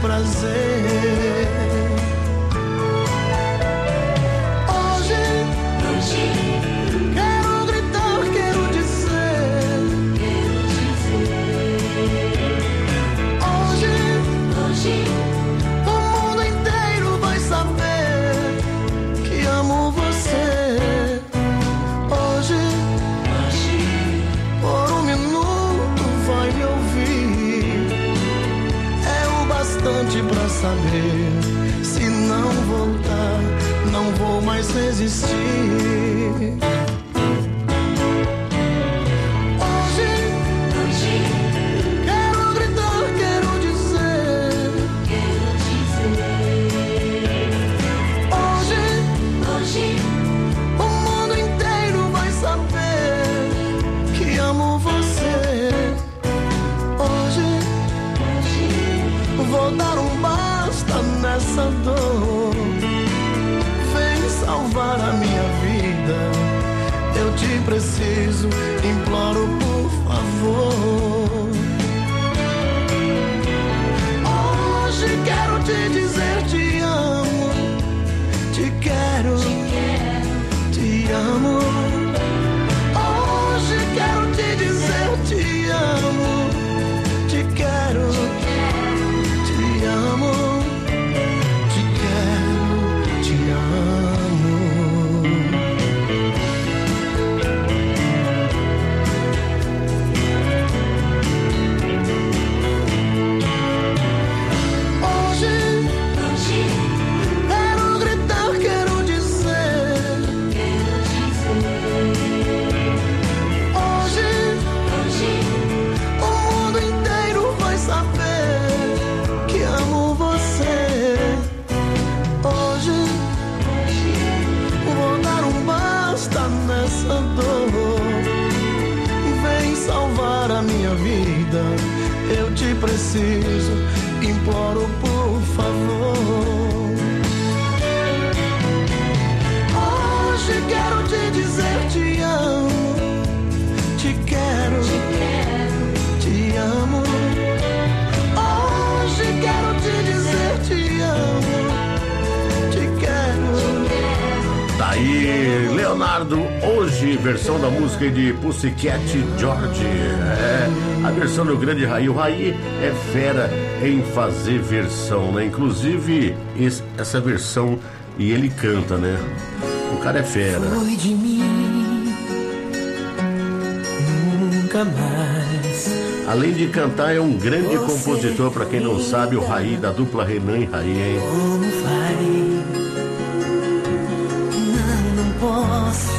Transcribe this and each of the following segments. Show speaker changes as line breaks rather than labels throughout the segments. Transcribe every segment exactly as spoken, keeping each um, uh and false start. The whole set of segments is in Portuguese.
prazer. Hoje, hoje quero gritar, quero dizer, quero dizer. Hoje, hoje o mundo inteiro vai saber que amo você. Hoje, hoje por um minuto vai me ouvir. É o bastante pra saber. Se não voltar, não vou mais resistir. Hoje, hoje quero gritar, quero dizer, quero dizer. Hoje, hoje o mundo inteiro vai saber que amo você. Hoje, hoje vou dar um basta nessa dor. Vem salvar a minha vida. Eu te preciso, imploro por favor. Hoje quero te dizer te amo. Te quero, te quero, te amo. Hoje quero te dizer te amo. Te quero, te quero, te amo. Te quero, te amo. Hoje, hoje quero gritar, quero dizer, quero dizer. Hoje, hoje o mundo inteiro vai saber que amo você. Hoje, hoje vou dar um basta nessa dor. Vem salvar a minha vida. Eu te preciso, imploro por favor. Hoje quero te dizer te amo. Te quero, te quero, te amo. Hoje quero te dizer te amo. Te quero, te quero.
Daí, Leonardo, hoje, versão da música de Pussycat George. É, a versão do grande Raí. O Raí é fera em fazer versão, né? Inclusive, esse, essa versão, e ele canta, né? O cara é fera.
Foi de mim, nunca mais.
Além de cantar, é um grande compositor, pra quem não sabe, o Raí, da dupla Renan e Raí, hein?
Como vai? Não, não posso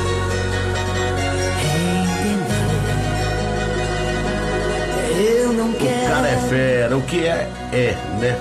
entender. Eu não
O
quero.
cara é fera, o que é, é, né?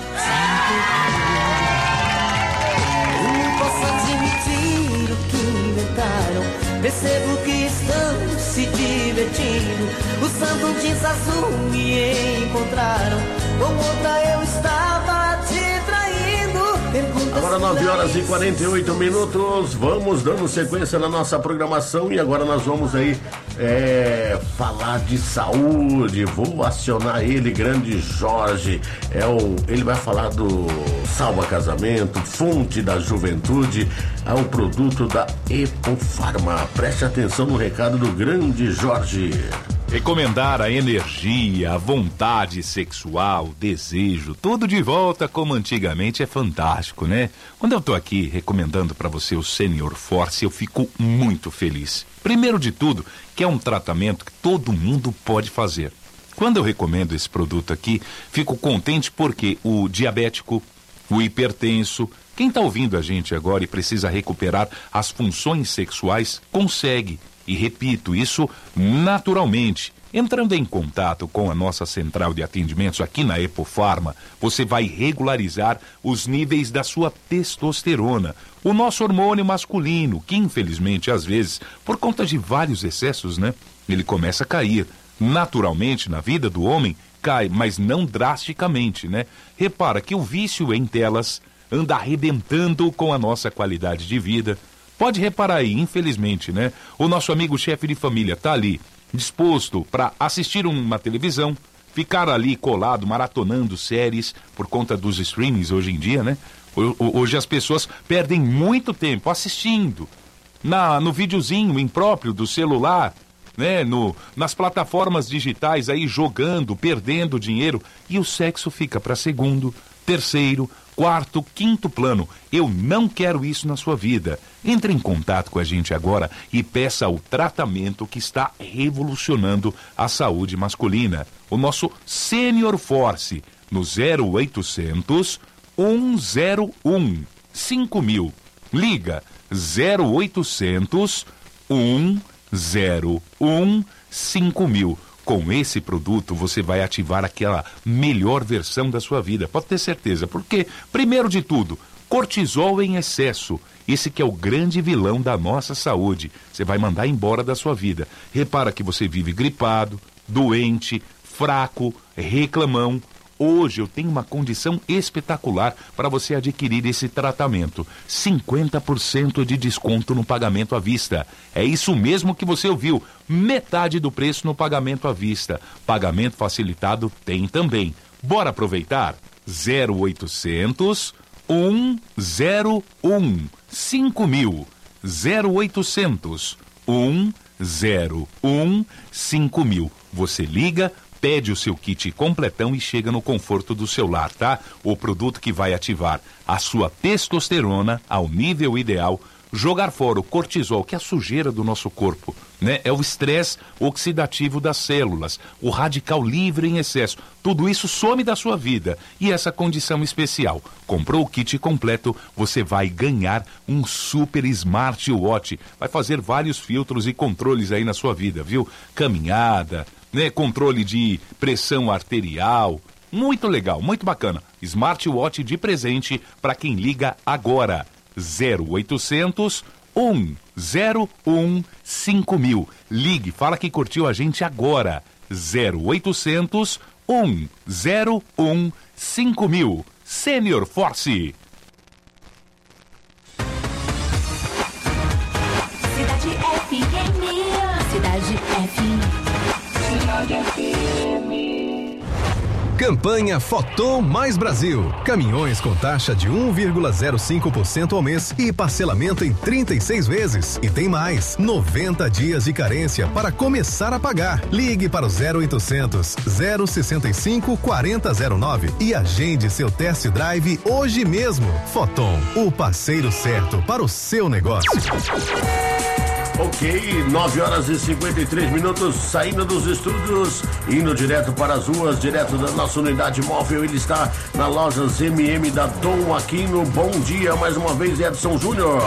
Não posso admitir o que inventaram. Percebo que estão se divertindo. Usando um jeans azul me encontraram. Com outra eu estava te traindo. Pergunta
Agora
se
nove horas e
não
quarenta e oito minutos, vamos dando sequência na nossa programação e agora nós vamos aí é, falar de saúde. Vou acionar ele, grande Jorge. É o, ele vai falar do Salva Casamento, fonte da juventude, é o produto da Epofarma. Preste atenção no recado do grande Jorge.
Recomendar a energia, a vontade sexual, desejo, tudo de volta como antigamente é fantástico, né? Quando eu tô aqui recomendando para você o Senior Force, eu fico muito feliz. Primeiro de tudo, que é um tratamento que todo mundo pode fazer. Quando eu recomendo esse produto aqui, fico contente porque o diabético, o hipertenso, quem tá ouvindo a gente agora e precisa recuperar as funções sexuais, consegue. E repito, isso naturalmente. Entrando em contato com a nossa central de atendimentos aqui na Epofarma, você vai regularizar os níveis da sua testosterona, o nosso hormônio masculino, que infelizmente às vezes, por conta de vários excessos, né, ele começa a cair. Naturalmente, na vida do homem, cai, mas não drasticamente, né? Repara que o vício em telas anda arrebentando com a nossa qualidade de vida. Pode reparar aí, infelizmente, né? O nosso amigo chefe de família tá ali, disposto para assistir uma televisão, ficar ali colado, maratonando séries por conta dos streamings hoje em dia, né? Hoje as pessoas perdem muito tempo assistindo na, no videozinho impróprio do celular, né? No, nas plataformas digitais aí jogando, perdendo dinheiro, e o sexo fica para segundo, terceiro, quarto, quinto plano. Eu não quero isso na sua vida. Entre em contato com a gente agora e peça o tratamento que está revolucionando a saúde masculina. O nosso Senior Force no zero oitocentos, cento e um, cinco mil. Liga zero oitocentos, cento e um, cinco mil. Com esse produto, você vai ativar aquela melhor versão da sua vida. Pode ter certeza, porque, primeiro de tudo, cortisol em excesso. Esse que é o grande vilão da nossa saúde. Você vai mandar embora da sua vida. Repara que você vive gripado, doente, fraco, reclamão. Hoje eu tenho uma condição espetacular para você adquirir esse tratamento. cinquenta por cento de desconto no pagamento à vista. É isso mesmo que você ouviu. Metade do preço no pagamento à vista. Pagamento facilitado tem também. Bora aproveitar? zero oitocentos, cento e um, cinco mil. zero oitocentos, cento e um, cinco mil. Você liga, pede o seu kit completão e chega no conforto do seu lar, tá? O produto que vai ativar a sua testosterona ao nível ideal, jogar fora o cortisol, que é a sujeira do nosso corpo, né? É o estresse oxidativo das células, o radical livre em excesso. Tudo isso some da sua vida. E essa condição especial. Comprou o kit completo, você vai ganhar um super smartwatch. Vai fazer vários filtros e controles aí na sua vida, viu? Caminhada, né? Controle de pressão arterial. Muito legal, muito bacana. Smartwatch de presente para quem liga agora. zero oitocentos, cento e um, cinco mil. Ligue, fala que curtiu a gente agora. zero oitocentos, cento e um, cinco mil. Senior Force.
Cidade F M. Cidade F M. Cidade F M.
Campanha Foton Mais Brasil. Caminhões com taxa de um vírgula zero cinco por cento ao mês e parcelamento em trinta e seis vezes. E tem mais, noventa dias de carência para começar a pagar. Ligue para o zero oitocentos, zero sessenta e cinco, quarenta zero nove e agende seu test drive hoje mesmo. Foton, o parceiro certo para o seu negócio.
Ok, nove horas e cinquenta e três minutos, saindo dos estúdios, indo direto para as ruas, direto da nossa unidade móvel. Ele está na Lojas M M da Dom Aquino. Bom dia mais uma vez, Edson Júnior.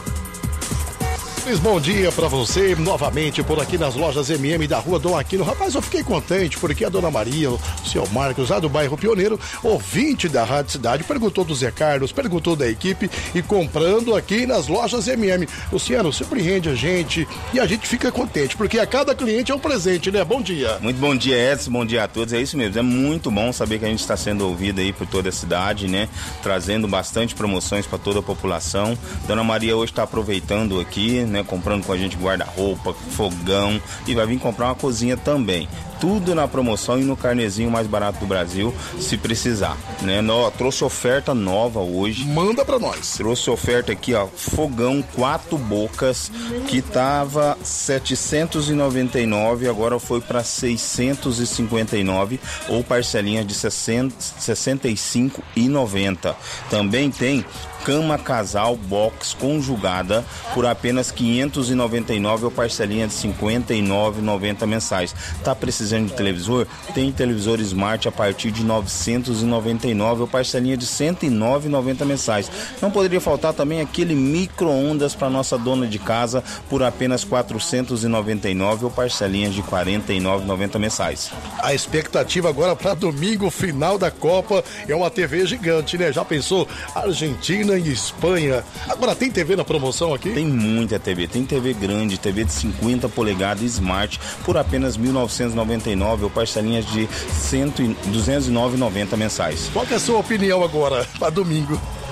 Bom dia pra você, novamente por aqui nas lojas M M da Rua Dom Aquino. Rapaz, eu fiquei contente porque a Dona Maria, o seu Marcos, lá do bairro Pioneiro, ouvinte da Rádio Cidade, perguntou do Zé Carlos, perguntou da equipe e comprando aqui nas lojas M M. Luciano, surpreende a gente e a gente fica contente porque a cada cliente é um presente, né? Bom dia.
Muito bom dia, Edson, bom dia a todos. É isso mesmo, é muito bom saber que a gente está sendo ouvido aí por toda a cidade, né? Trazendo bastante promoções para toda a população. Dona Maria hoje está aproveitando aqui, né? Comprando com a gente guarda-roupa, fogão e vai vir comprar uma cozinha também. Tudo na promoção e no carnezinho mais barato do Brasil, se precisar, né? No, trouxe oferta nova hoje.
Manda pra nós.
Trouxe oferta aqui, ó, fogão quatro bocas, que tava setecentos e noventa e nove, agora foi para seiscentos e cinquenta e nove, ou parcelinha de sessenta e cinco e noventa. Também tem cama casal box conjugada por apenas quinhentos e noventa e nove ou parcelinha de cinquenta e nove e noventa mensais. Tá precisando de televisor? Tem televisor Smart a partir de novecentos e noventa e nove ou parcelinha de cento e nove e noventa mensais. Não poderia faltar também aquele micro-ondas para nossa dona de casa por apenas quatrocentos e noventa e nove ou parcelinha de quarenta e nove e noventa mensais.
A expectativa agora para domingo, final da Copa, é uma T V gigante, né? Já pensou? Argentina e Espanha. Agora tem T V na promoção aqui?
Tem muita T V, tem T V grande, T V de cinquenta polegadas Smart por apenas mil novecentos e noventa e nove ou parcelinhas de duzentos e nove e noventa mensais.
Qual que é a sua opinião agora para domingo?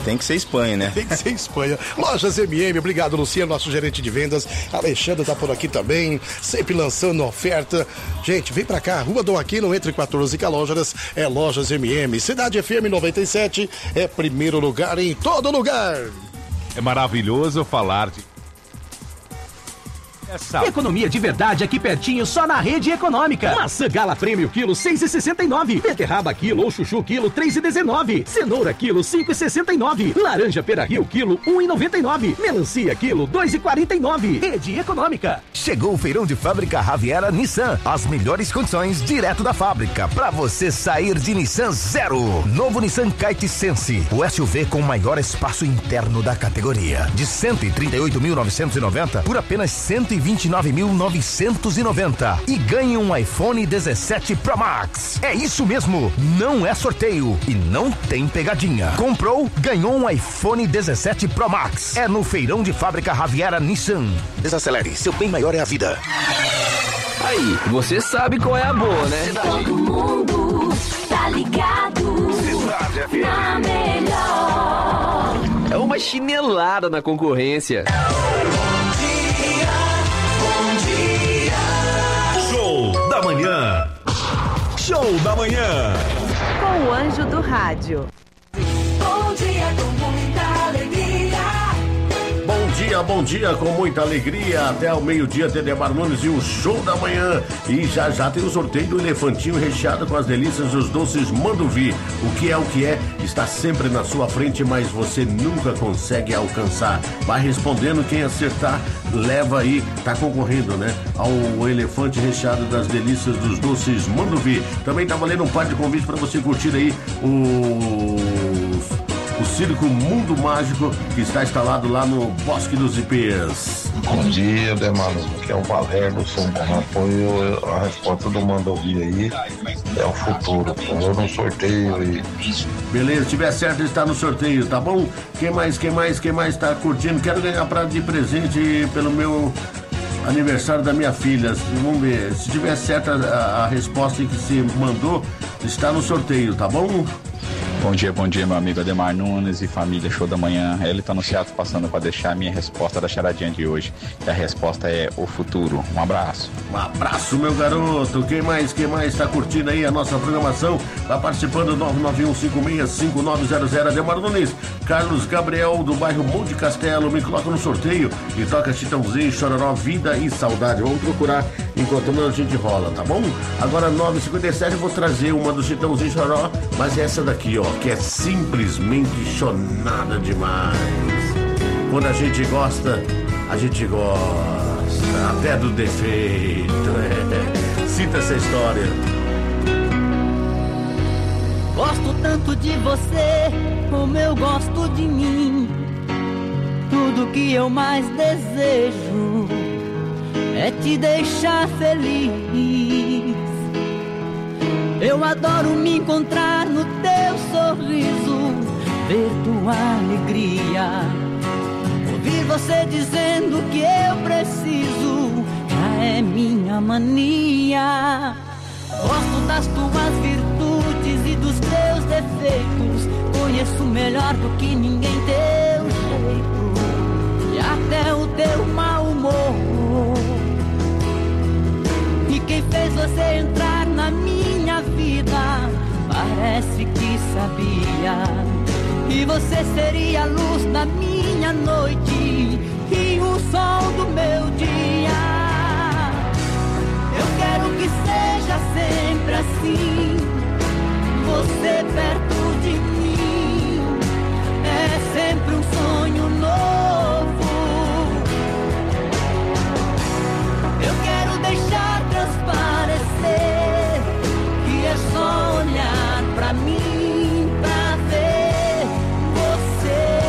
Tem que ser Espanha, né?
Tem que ser Espanha. Lojas M M, obrigado, Luciano, nosso gerente de vendas. Alexandre tá por aqui também, sempre lançando oferta. Gente, vem pra cá, Rua Dom Aquino, entre quatorze e Calógeras, é Lojas M M. Cidade F M noventa e sete é primeiro lugar em todo lugar.
É maravilhoso falar de... Essa...
Economia de verdade aqui pertinho, só na Rede Econômica. Maçã Gala Prêmio quilo seis e sessenta e nove. Beterraba quilo ou chuchu quilo três e dezenove. Cenoura quilo cinco e sessenta e nove. Laranja Pera Rio quilo um e noventa e nove. Melancia quilo dois e quarenta e nove. Rede Econômica.
Chegou o feirão de fábrica Raviera Nissan. As melhores condições direto da fábrica para você sair de Nissan zero. Novo Nissan Kite Sense, o S U V com maior espaço interno da categoria, de cento e trinta e oito mil novecentos e noventa por apenas cento e vinte e nove mil novecentos e noventa e ganhe um iPhone dezessete Pro Max. É isso mesmo, não é sorteio e não tem pegadinha. Comprou, ganhou um iPhone dezessete Pro Max. É no feirão de fábrica Raviera Nissan. Desacelere, seu bem maior é a vida.
Aí, você sabe qual é a boa, né?
Todo mundo tá ligado na melhor.
É uma chinelada na concorrência.
Show da manhã. Show da manhã.
Com o anjo do rádio.
Bom dia com muita alegria.
Bom dia, bom dia, com muita alegria. Até ao meio-dia, Tedemar Nunes e o Show da Manhã. E já já tem o sorteio do elefantinho recheado com as delícias dos doces Manduvi. O que é o que é, está sempre na sua frente, mas você nunca consegue alcançar. Vai respondendo, quem acertar, leva aí, tá concorrendo, né? Ao elefante recheado das delícias dos doces Manduvi. Também tá valendo um par de convites para você curtir aí o... O Circo Mundo Mágico, que está instalado lá no Bosque dos Ipês.
Bom dia, Demano. Aqui é o Valério, sou um bom apoio. A resposta do Mandovi aí é o futuro. Eu não sorteio aí.
Beleza, se tiver certo, está no sorteio, tá bom? Quem mais, quem mais, quem mais está curtindo? Quero ganhar prato de presente pelo meu aniversário da minha filha. Vamos ver. Se tiver certa a, a resposta que se mandou, está no sorteio, tá bom?
Bom dia, bom dia, meu amigo Ademar Nunes e família Show da Manhã. Ele tá no teatro passando para deixar a minha resposta da charadinha de hoje. E a resposta é o futuro. Um abraço.
Um abraço, meu garoto. Quem mais, quem mais tá curtindo aí a nossa programação? Tá participando, nove nove um cinco seis cinco nove zero zero. Ademar Nunes, Carlos Gabriel, do bairro Monte Castelo, me coloca no sorteio e toca Chitãozinho, Chororó, Vida e Saudade. Vamos procurar enquanto a gente rola, tá bom? Agora, nove e cinquenta e sete, eu vou trazer uma do Chitãozinho, Chororó, mas essa daqui, ó, que é simplesmente chonada demais. Quando a gente gosta, a gente gosta até do defeito. É. Cita essa história.
Gosto tanto de você, como eu gosto de mim. Tudo que eu mais desejo é te deixar feliz. Eu adoro me encontrar no teu sorriso, ver tua alegria, ouvir você dizendo que eu preciso, já é minha mania. Gosto das tuas virtudes e dos teus defeitos, conheço melhor do que ninguém teu jeito e até o teu mau humor. E quem fez você entrar na minha vida parece que sabia que você seria a luz da minha noite e o sol do meu dia. Eu quero que seja sempre assim, você perto de mim, é sempre um sonho novo. Eu quero deixar transparecer que é só olhar pra mim, pra ver você.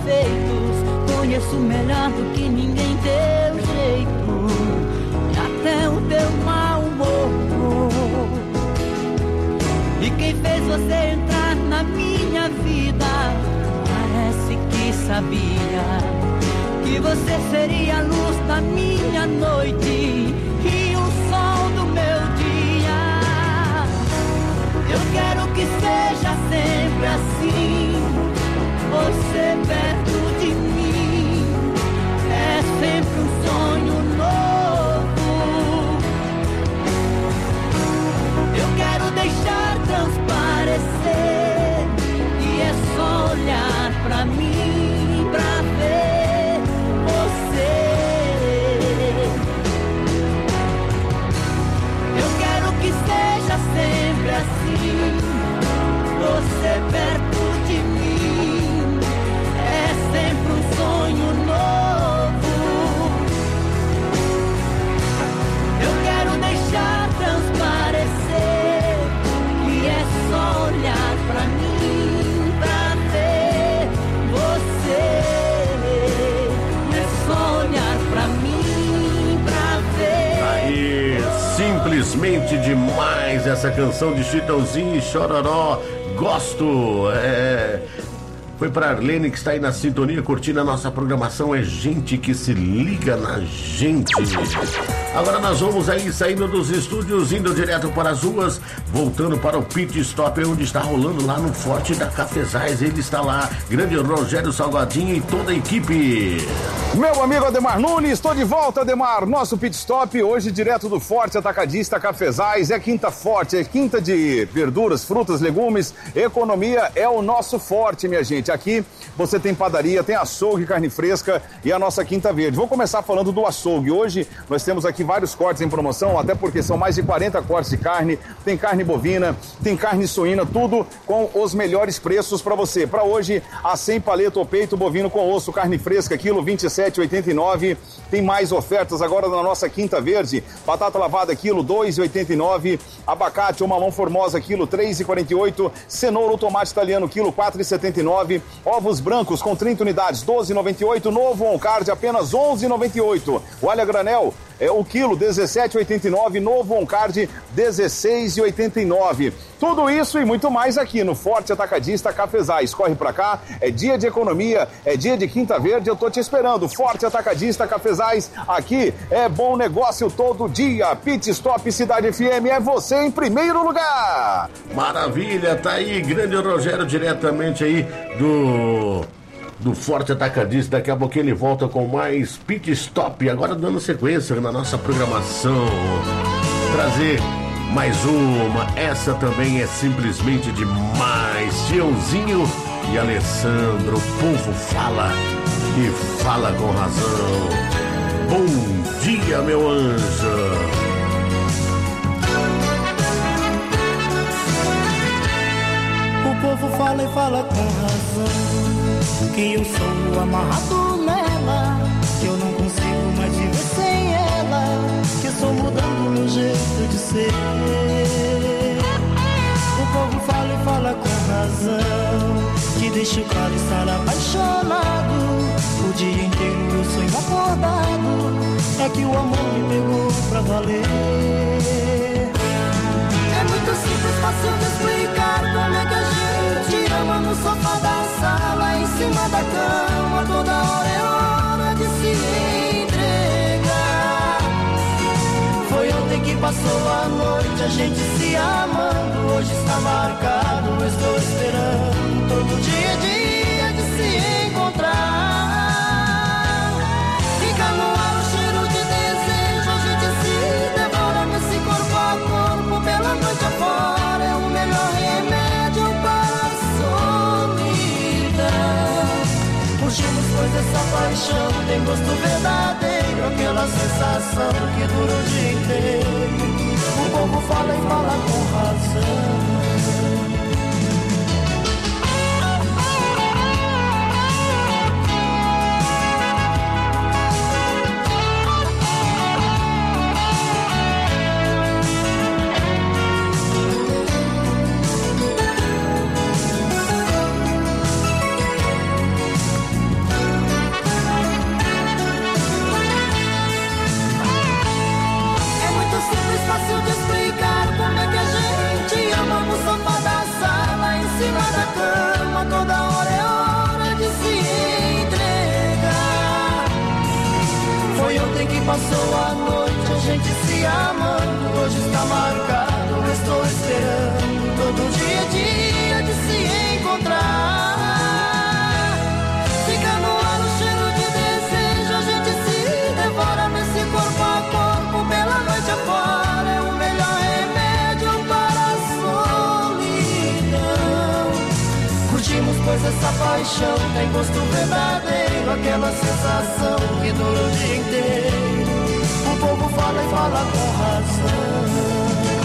defeitos, conheço melhor do que ninguém teu jeito e até o teu mau humor. E quem fez você entrar na minha vida parece que sabia que você seria a luz da minha noite e o sol do meu dia. Eu quero que seja sempre assim, você perto de mim é sempre um sonho novo. Eu quero deixar transparecer e é só olhar pra mim pra ver você. Eu quero que seja sempre assim, você perto de mim é sempre um sonho novo. Eu quero deixar transparecer e é só olhar pra mim pra ver você. É só olhar pra mim pra ver.
Aí, simplesmente demais essa canção de Chitãozinho e Chororó. Gosto, é... Foi pra Arlene que está aí na sintonia, curtindo a nossa programação. É gente que se liga na gente. Agora nós vamos aí saindo dos estúdios, indo direto para as ruas, voltando para o Pit Stop, onde está rolando lá no Forte da Cafezais. Ele está lá, grande Rogério Salgadinho e toda a equipe.
Meu amigo Ademar Nunes, estou de volta, Ademar. Nosso Pit Stop, hoje direto do Forte Atacadista Cafezais. É quinta forte, é quinta de verduras, frutas, legumes. Economia é o nosso forte, minha gente. Aqui você tem padaria, tem açougue, carne fresca e a nossa quinta verde. Vou começar falando do açougue. Hoje nós temos aqui vários cortes em promoção, até porque são mais de quarenta cortes de carne. Tem carne bovina, tem carne suína, tudo com os melhores preços para você. Para hoje, a cem paleta ou peito bovino com osso, carne fresca, quilo vinte e sete reais e oitenta e nove centavos. Tem mais ofertas agora na nossa quinta verde. Batata lavada, quilo dois reais e oitenta e nove centavos. Abacate ou mamão formosa, quilo três reais e quarenta e oito centavos. Cenoura ou tomate italiano, quilo quatro reais e setenta e nove centavos. Ovos brancos com trinta unidades, doze reais e noventa e oito centavos. Novo on card, apenas onze reais e noventa e oito centavos. O alho a granel é o quilo dezessete reais e oitenta e nove centavos. Novo on card, dezesseis reais e oitenta e nove centavos. Tudo isso e muito mais aqui no Forte Atacadista Cafezais. Corre pra cá, é dia de economia, é dia de quinta verde, eu tô te esperando. Forte Atacadista Cafezais, aqui é bom negócio todo dia. Pit Stop Cidade F M é você em primeiro lugar.
Maravilha, tá aí, grande Rogério, diretamente aí do... do Forte Atacadista. Daqui a pouco ele volta com mais Pit Stop. Agora dando sequência na nossa programação, trazer mais uma. Essa também é simplesmente demais. Tiãozinho e Alessandro. O povo fala e fala com razão. Bom dia, meu anjo.
O povo fala e fala com razão, que eu sou amarrado nela, que eu não consigo mais viver sem ela, que estou mudando meu jeito de ser. O povo fala e fala com razão, que deixo claro estar apaixonado. O dia inteiro eu sonho acordado, é que o amor me pegou pra valer. É muito simples, fácil de explicar como é que a gente ama. No sofá da sala, em cima da cama, toda hora é hora de se entregar. Foi ontem que passou a noite, a gente se amando. Hoje está marcado, eu estou esperando. Todo dia é dia de se encontrar. Fica no ar o cheiro de desejo, a gente se devora nesse corpo a corpo, pela noite afora. É o melhor remédio para a solidão. Puxamos, pois essa paixão tem gosto verdadeiro, aquela sensação que dura o dia inteiro. O povo fala e fala com razão. Passou a noite, a gente se amando. Hoje está marcado, estou esperando. Todo dia é dia de se encontrar. Fica no ar o cheiro de desejo. A gente se devora nesse corpo a corpo. Pela noite afora é o melhor remédio para a solidão. Curtimos pois essa paixão tem gosto verdadeiro. Aquela sensação que dura o dia inteiro. O povo fala e fala com razão.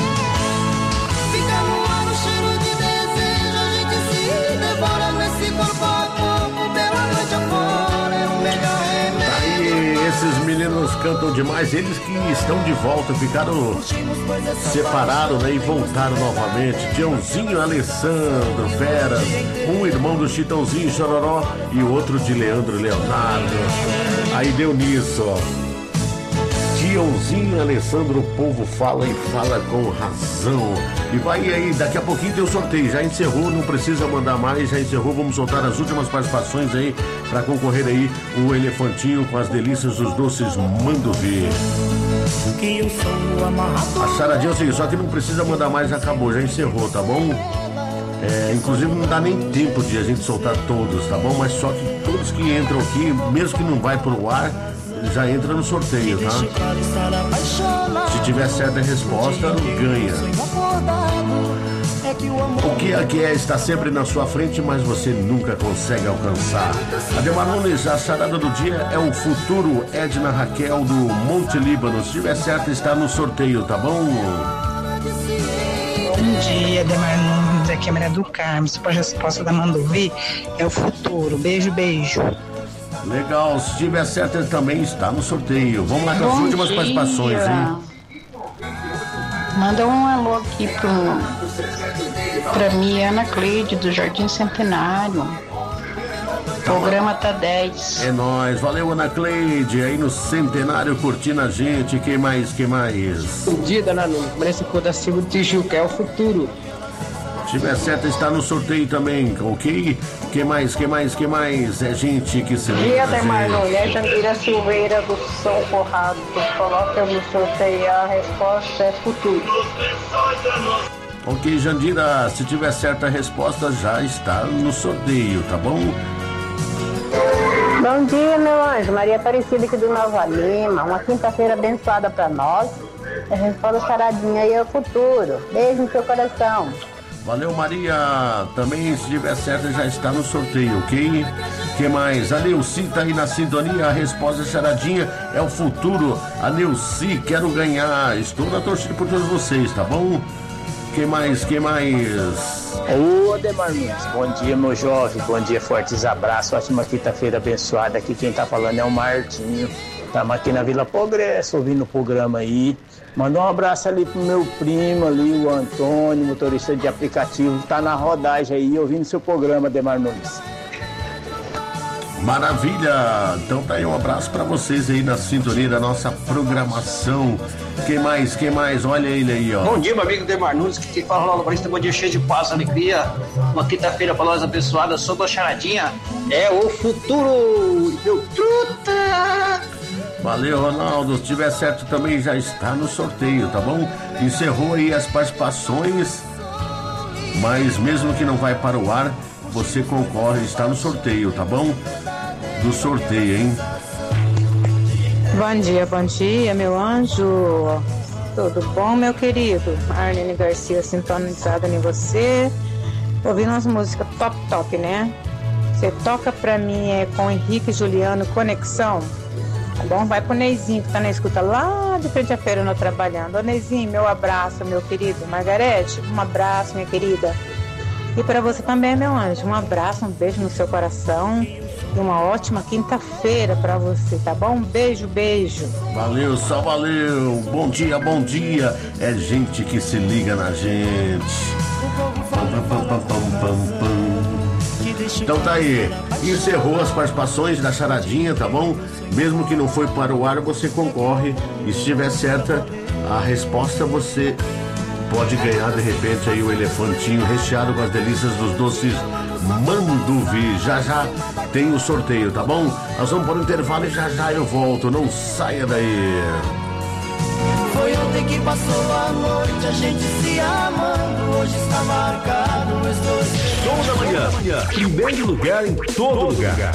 Fica no ar o cheiro de desejo. A gente se devora nesse corpo a corpo. Pela noite afora é o melhor remédio.
Aí, esses meninos cantam demais. Eles que estão de volta, ficaram separados, né, e voltaram novamente. Tiãozinho Alessandro Veras, um irmão do Chitãozinho Chororó e o outro de Leandro Leonardo. Aí deu nisso, ó. Tiãozinho Alessandro, o povo fala e fala com razão. E vai aí, daqui a pouquinho tem o sorteio. Já encerrou, não precisa mandar mais. Já encerrou, vamos soltar as últimas participações aí para concorrer aí o elefantinho com as delícias dos doces Mando Ver. A charadinha é o seguinte, só que não precisa mandar mais, acabou, já encerrou, tá bom? É, inclusive não dá nem tempo de a gente soltar todos, tá bom? Mas só que todos que entram aqui, mesmo que não vai pro ar, já entra no sorteio, tá? Se tiver certa resposta, ganha. O que é que é está sempre na sua frente, mas você nunca consegue alcançar. Ademar Nunes, a charada do dia é o futuro Edna Raquel do Monte Líbano. Se tiver certo, está no sorteio, tá bom?
Bom dia, Ademar Nunes, aqui é a Maria do Carmo. A resposta da Mandovi é o futuro. Beijo, beijo.
Legal, se tiver certo, ele também está no sorteio. Vamos lá com as últimas dia. participações, hein?
Manda um alô aqui pro, pra mim, Ana Cleide, do Jardim Centenário. O programa tá dez.
É nóis, valeu Ana Cleide, aí no Centenário curtindo a gente. Quem mais, quem mais?
Bom dia, Dona Nunes, parece que o da Silva do Tijuca é o futuro.
Se tiver certo, está no sorteio também, ok? Que mais, que mais, que mais? É gente que se
liga. Dia, Ademar Nunes, é Jandira Silveira do São Corrado. Coloca no sorteio, a resposta é futuro.
Ok, Jandira, se tiver certa a resposta, já está no sorteio, tá bom?
Bom dia, meu anjo. Maria Aparecida aqui do Nova Lima. Uma quinta-feira abençoada para nós. A resposta charadinha aí é o futuro. Beijo no seu coração.
Valeu, Maria. Também, se tiver certo, já está no sorteio, ok? Que mais? A Neuci tá aí na sintonia. A resposta charadinha é o futuro. A Neuci, quero ganhar. Estou na torcida por todos vocês, tá bom? Que mais? Que mais?
Ô, Ademar Nunes, bom dia, meu jovem. Bom dia, fortes abraços. Ótima quinta-feira abençoada. Aqui quem tá falando é o Martinho. Estamos aqui na Vila Progresso, ouvindo o programa aí. Manda um abraço ali pro meu primo ali, o Antônio, motorista de aplicativo. Tá na rodagem aí, ouvindo seu programa, Ademar Nunes.
Maravilha! Então tá aí um abraço pra vocês aí na sintonia da nossa programação. Quem mais? Quem mais? Olha ele aí, ó.
Bom dia, meu amigo Ademar Nunes, que te fala lá no bom dia cheio de paz, alegria. Uma quinta-feira pra nós abençoada, sobre a charadinha. É o futuro, meu truta!
Valeu, Ronaldo. Se tiver certo também já está no sorteio, tá bom? Encerrou aí as participações, mas mesmo que não vai para o ar, você concorre, está no sorteio, tá bom? Do sorteio, hein?
Bom dia, bom dia, meu anjo. Tudo bom, meu querido? Arlene Garcia sintonizada em você. Ouvindo umas músicas top, top, né? Você toca pra mim é com Henrique e Juliano, Conexão. Tá bom? Vai pro Neizinho que tá na escuta lá de frente à feira no trabalhando. Ô Neizinho, meu abraço, meu querido. Margarete, um abraço, minha querida. E para você também, meu anjo, um abraço, um beijo no seu coração. E uma ótima quinta-feira para você, tá bom? Beijo, beijo.
Valeu, só valeu. Bom dia, bom dia. É gente que se liga na gente. Pam, pam, pam, pam, pam, pam. Então tá aí, encerrou as participações da charadinha, tá bom? Mesmo que não foi para o ar, você concorre. E se tiver certa a resposta, você pode ganhar de repente aí o elefantinho recheado com as delícias dos doces Manduvi. Já já tem o sorteio, tá bom? Nós vamos para o intervalo e já já eu volto. Não saia daí.
Foi ontem que passou a noite, a gente se amando. Hoje está marcado os dois.
Show da manhã. Primeiro lugar em todo lugar.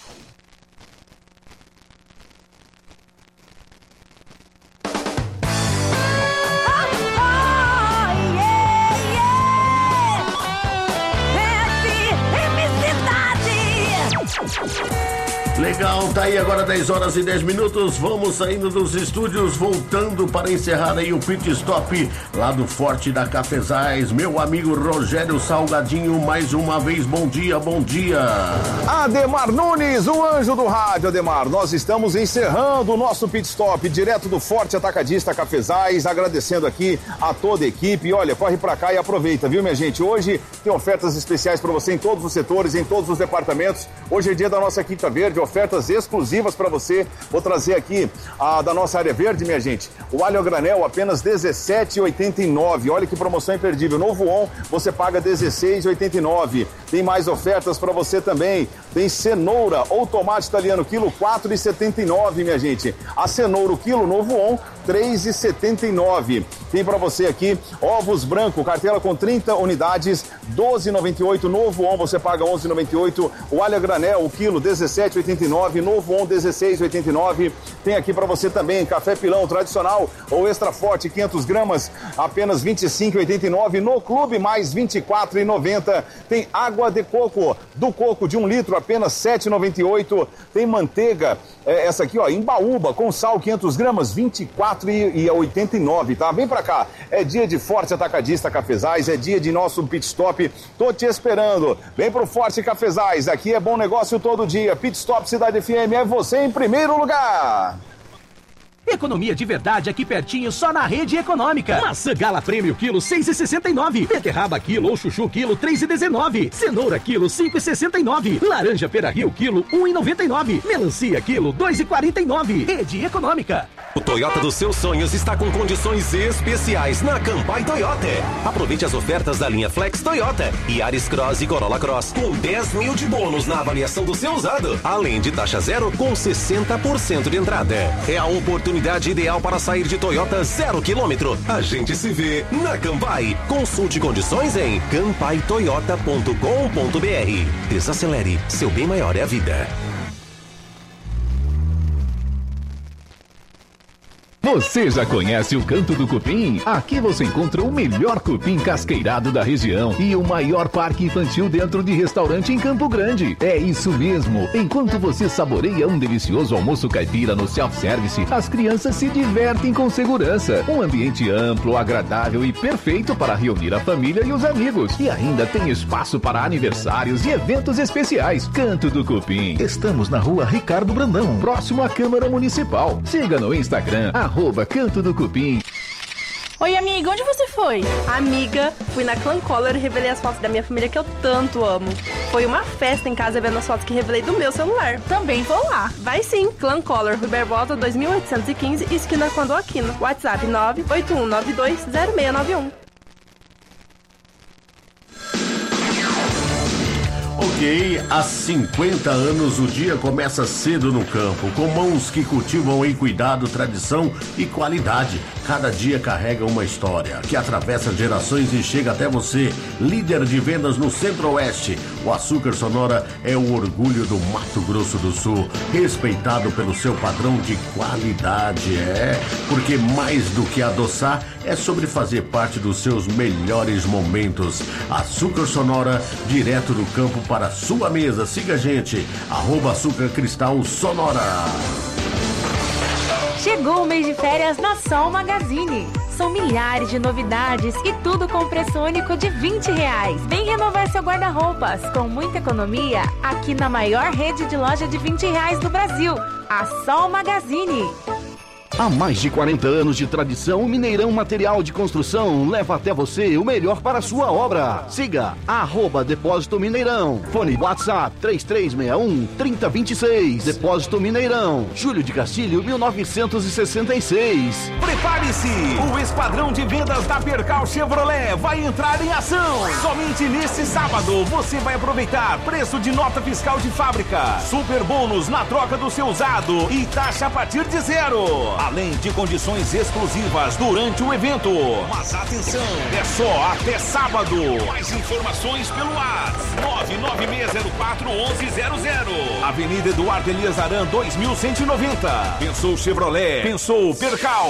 Legal, tá aí agora dez horas e dez minutos. Vamos saindo dos estúdios, voltando para encerrar aí o pit stop lá do Forte da Cafezais. Meu amigo Rogério Salgadinho, mais uma vez, bom dia, bom dia.
Ademar Nunes, o anjo do rádio. Ademar, nós estamos encerrando o nosso pit stop direto do Forte Atacadista Cafezais, agradecendo aqui a toda a equipe. E olha, corre pra cá e aproveita, viu, minha gente? Hoje tem ofertas especiais para você em todos os setores, em todos os departamentos. Hoje é dia da nossa Quinta Verde, ofertas exclusivas para você. Vou trazer aqui a da nossa área verde, minha gente. O alho a granel apenas dezessete reais e oitenta e nove centavos. Olha que promoção imperdível. Novo On, você paga dezesseis reais e oitenta e nove centavos. Tem mais ofertas para você também. Tem cenoura ou tomate italiano quilo quatro reais e setenta e nove centavos, minha gente. A cenoura o quilo Novo On três reais e setenta e nove centavos. Tem para você aqui ovos branco, cartela com trinta unidades, doze reais e noventa e oito centavos. Novo On você paga onze reais e noventa e oito centavos. O alho a granel o quilo dezessete reais e oitenta e nove centavos. Novo On dezesseis reais e oitenta e nove centavos. Tem aqui para você também café pilão tradicional ou extra forte quinhentas gramas, apenas vinte e cinco reais e oitenta e nove centavos. No clube mais vinte e quatro reais e noventa centavos. Tem água de coco do coco de um litro, apenas sete reais e noventa e oito centavos. Tem manteiga, é, essa aqui ó, em baúba com sal quinhentas gramas, vinte e quatro reais e oitenta e nove centavos, tá? Vem pra cá, é dia de Forte Atacadista Cafezais, é dia de nosso pit stop, tô te esperando. Vem pro Forte Cafezais, aqui é bom negócio todo dia. Pit Stop Cidade F M é você em primeiro lugar.
Economia de verdade aqui pertinho, só na Rede Econômica. Maçã Gala Prêmio quilo seis reais e sessenta e nove centavos. Beterraba quilo ou chuchu quilo três reais e dezenove centavos. Cenoura quilo cinco reais e sessenta e nove centavos. Laranja Pera Rio quilo um real e noventa e nove centavos. Melancia quilo dois reais e quarenta e nove centavos. Rede Econômica.
O Toyota dos seus sonhos está com condições especiais na Campai Toyota. Aproveite as ofertas da linha Flex Toyota, Yaris Cross e Corolla Cross com dez mil de bônus na avaliação do seu usado, além de taxa zero com sessenta por cento de entrada. É a oportunidade ideal para sair de Toyota zero quilômetro. A gente se vê na Campai. Consulte condições em campai toyota ponto com ponto br. Desacelere, seu bem maior é a vida.
Você já conhece o Canto do Cupim? Aqui você encontra o melhor cupim casqueirado da região e o maior parque infantil dentro de restaurante em Campo Grande. É isso mesmo. Enquanto você saboreia um delicioso almoço caipira no self-service, as crianças se divertem com segurança. Um ambiente amplo, agradável e perfeito para reunir a família e os amigos. E ainda tem espaço para aniversários e eventos especiais. Canto do Cupim. Estamos na rua Ricardo Brandão, próximo à Câmara Municipal. Siga no Instagram, arroba Canto do Cupim.
Oi, amiga, onde você foi? Amiga, fui na Clan Color e revelei as fotos da minha família que eu tanto amo. Foi uma festa em casa vendo as fotos que revelei do meu celular. Também vou lá. Vai sim, Clan Color, Rui Barbosa dois mil oitocentos e quinze, esquina Quando Aquino. WhatsApp nove oito um nove dois zero seis nove um.
Ok, há cinquenta anos o dia começa cedo no campo, com mãos que cultivam em cuidado, tradição e qualidade. Cada dia carrega uma história que atravessa gerações e chega até você. Líder de vendas no Centro-Oeste, o Açúcar Sonora é o orgulho do Mato Grosso do Sul, respeitado pelo seu padrão de qualidade. É, porque mais do que adoçar, é sobre fazer parte dos seus melhores momentos. Açúcar Sonora, direto do campo para a sua mesa. Siga a gente, arroba Açúcar Cristal Sonora.
Chegou o mês de férias na Sol Magazine. São milhares de novidades e tudo com preço único de vinte reais. Vem renovar seu guarda-roupas com muita economia aqui na maior rede de loja de vinte reais do Brasil, a Sol Magazine.
Há mais de quarenta anos de tradição, o Mineirão Material de Construção leva até você o melhor para a sua obra. Siga arroba Depósito Mineirão. Fone WhatsApp três três seis um, três zero dois seis. Depósito Mineirão. Júlio de Castilho, mil novecentos e sessenta e seis.
Prepare-se! O Esquadrão de Vendas da Percal Chevrolet vai entrar em ação. Somente neste sábado você vai aproveitar preço de nota fiscal de fábrica, super bônus na troca do seu usado e taxa a partir de zero. Além de condições exclusivas durante o evento. Mas atenção, é só até sábado. Mais informações pelo WhatsApp nove nove seis zero quatro um um zero zero. Avenida Eduardo Elias Aran dois mil cento e noventa. Pensou Chevrolet, pensou Percal.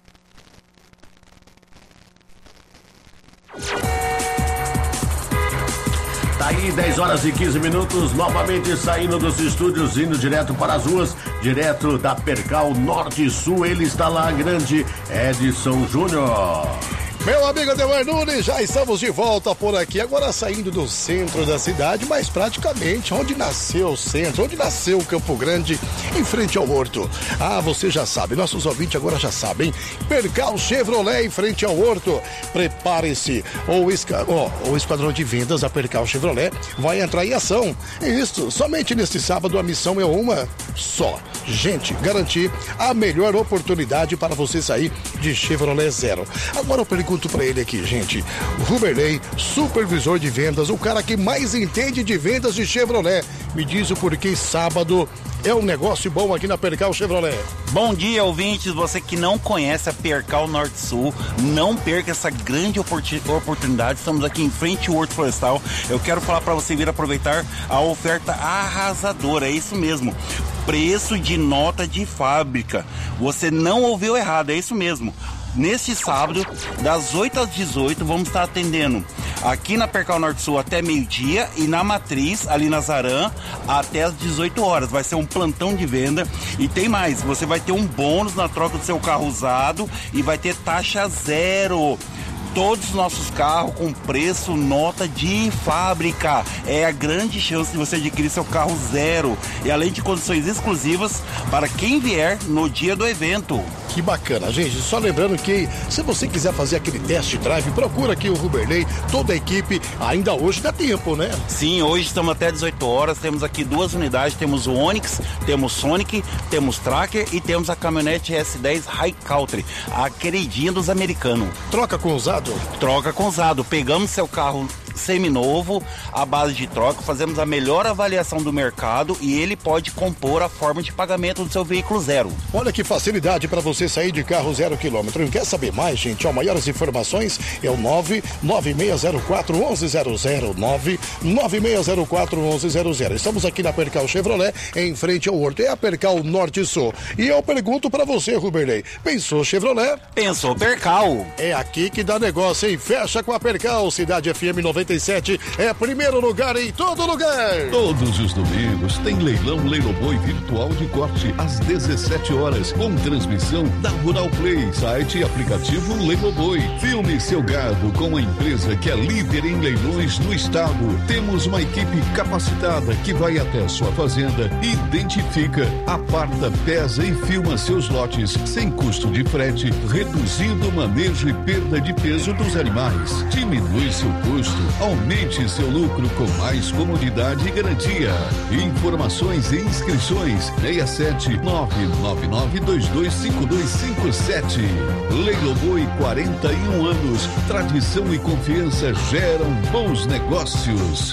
Tá aí, dez horas e quinze minutos, novamente saindo dos estúdios, indo direto para as ruas, direto da Percal Norte e Sul. Ele está lá, grande Edson Júnior.
Meu amigo Ademar Nunes, já estamos de volta por aqui, agora saindo do centro da cidade, mas praticamente onde nasceu o centro, onde nasceu o Campo Grande, em frente ao Horto. Ah, você já sabe, nossos ouvintes agora já sabem, Percal Chevrolet em frente ao Horto. Prepare-se, o, esca... oh, o Esquadrão de Vendas da Percal Chevrolet vai entrar em ação. Isso, somente neste sábado a missão é uma só. Gente, garantir a melhor oportunidade para você sair de Chevrolet zero. Agora eu pergunto pra ele aqui, gente, Ruberley, supervisor de vendas, o cara que mais entende de vendas de Chevrolet, me diz o porquê sábado é um negócio bom aqui na Percal Chevrolet.
Bom dia, ouvintes, você que não conhece a Percal Norte Sul, não perca essa grande oportunidade, estamos aqui em frente ao Horto Florestal. Eu quero falar para você vir aproveitar a oferta arrasadora, é isso mesmo, preço de nota de fábrica, você não ouviu errado, é isso mesmo. Neste sábado, das oito às dezoito, vamos estar atendendo aqui na Percal Norte Sul até meio-dia e na Matriz, ali na Zaran, até às dezoito horas. Vai ser um plantão de venda e tem mais, você vai ter um bônus na troca do seu carro usado e vai ter taxa zero. Todos os nossos carros com preço nota de fábrica. É a grande chance de você adquirir seu carro zero. E além de condições exclusivas para quem vier no dia do evento.
Que bacana, gente. Só lembrando que se você quiser fazer aquele test drive, procura aqui o Ruberley, toda a equipe. Ainda hoje dá tempo, né?
Sim, hoje estamos até dezoito horas. Temos aqui duas unidades. Temos o Onix, temos Sonic, temos Tracker e temos a caminhonete S dez High Country, a queridinha dos americanos.
Troca com usado?
Troca com usado. Pegamos seu carro seminovo, à base de troca, fazemos a melhor avaliação do mercado e ele pode compor a forma de pagamento do seu veículo zero.
Olha que facilidade para você sair de carro zero quilômetro. Quer saber mais, gente? Ó, maiores informações é o nove nove seis zero quatro um um zero zero, nove nove seis zero quatro um um zero zero. Estamos aqui na Percal Chevrolet, em frente ao Horto. É a Percal Norte e Sul. E eu pergunto para você, Ruberley, pensou Chevrolet?
Pensou Percal.
É aqui que dá negócio, hein? Fecha com a Percal, Cidade F M noventa e sete, é primeiro lugar em todo lugar.
Todos os domingos tem leilão Leiloboi virtual de corte às dezessete horas, com transmissão da Rural Play, site e aplicativo Leiloboi. Filme seu gado com a empresa que é líder em leilões no estado. Temos uma equipe capacitada que vai até sua fazenda, identifica, aparta, pesa e filma seus lotes sem custo de frete, reduzindo o manejo e perda de peso dos animais. Diminui seu custo, aumente seu lucro com mais comodidade e garantia. Informações e inscrições seis sete nove nove nove dois dois cinco dois cinco sete. Leiloboi, quarenta e um anos. Tradição e confiança geram bons negócios.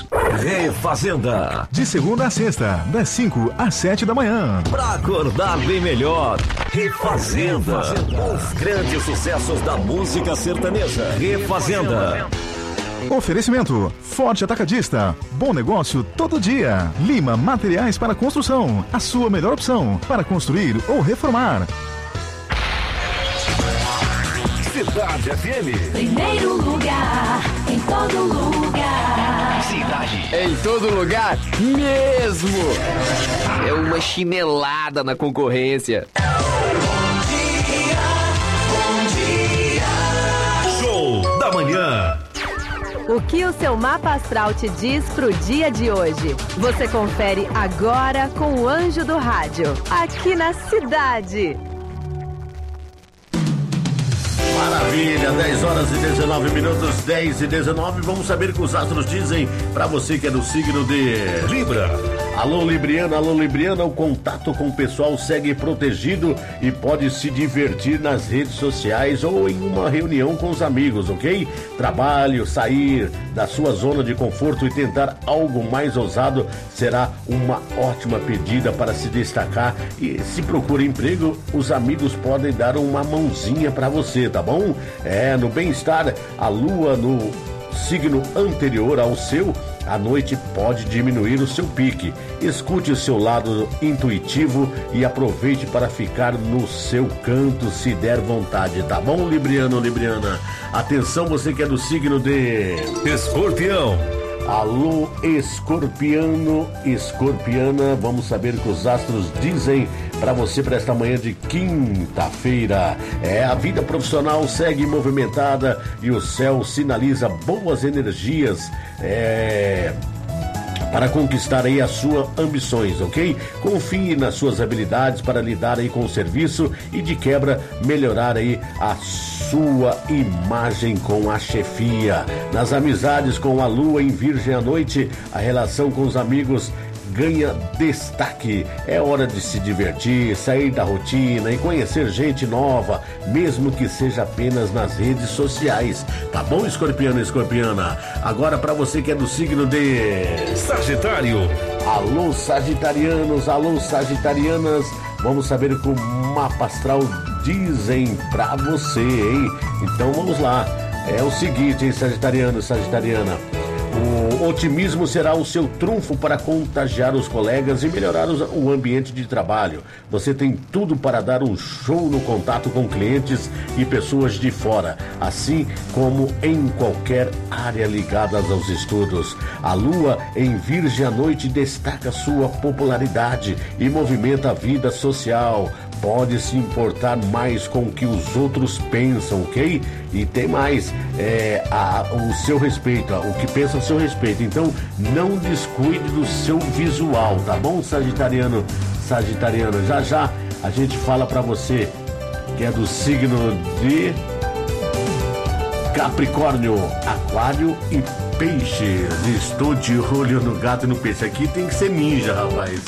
Refazenda. De segunda a sexta, das cinco às sete da manhã. Pra acordar bem melhor. Refazenda. Os grandes sucessos da música sertaneja. Refazenda. Oferecimento: Forte Atacadista. Bom negócio todo dia. Lima Materiais para Construção. A sua melhor opção para construir ou reformar. Cidade F M.
Primeiro lugar, em todo lugar.
Cidade. Em todo lugar mesmo. É uma chinelada na concorrência.
Bom dia, bom dia.
Show da manhã.
O que o seu mapa astral te diz pro dia de hoje? Você confere agora com o Anjo do Rádio, aqui na Cidade.
Maravilha, dez horas e dezenove minutos, dez e dezenove. Vamos saber o que os astros dizem para você que é do signo de Libra. Alô, Libriana, alô, Libriana, o contato com o pessoal segue protegido e pode se divertir nas redes sociais ou em uma reunião com os amigos, ok? Trabalho, sair da sua zona de conforto e tentar algo mais ousado será uma ótima pedida para se destacar. E se procura emprego, os amigos podem dar uma mãozinha para você, tá bom? É, no bem-estar, a lua no signo anterior ao seu, a noite pode diminuir o seu pique. Escute o seu lado intuitivo e aproveite para ficar no seu canto se der vontade, tá bom, Libriano, Libriana? Atenção, você que é do signo de Escorpião. Alô, escorpiano, escorpiana, vamos saber o que os astros dizem para você para esta manhã de quinta-feira. É, a vida profissional segue movimentada e o céu sinaliza boas energias, é, para conquistar aí as suas ambições, ok? Confie nas suas habilidades para lidar aí com o serviço e de quebra melhorar aí a sua imagem com a chefia. Nas amizades com a lua em Virgem à noite, a relação com os amigos ganha destaque. É hora de se divertir, sair da rotina e conhecer gente nova, mesmo que seja apenas nas redes sociais. Tá bom, escorpiano e escorpiana? Agora para você que é do signo de Sagitário. Alô, sagitarianos, alô, sagitarianas, vamos saber o que o mapa astral dizem pra você, hein? Então vamos lá. É o seguinte, hein, sagitariano, sagitariana. O otimismo será o seu trunfo para contagiar os colegas e melhorar os, o ambiente de trabalho. Você tem tudo para dar um show no contato com clientes e pessoas de fora, assim como em qualquer área ligada aos estudos. A lua em Virgem à noite destaca sua popularidade e movimenta a vida social. Pode se importar mais com o que os outros pensam, ok? E tem mais, é, a, o seu respeito, o que pensa a seu respeito. Então, não descuide do seu visual, tá bom, sagitariano, sagitariano? Já já a gente fala pra você que é do signo de Capricórnio, Aquário e Peixes. Estou de olho no gato e no peixe. Aqui tem que ser ninja, rapaz.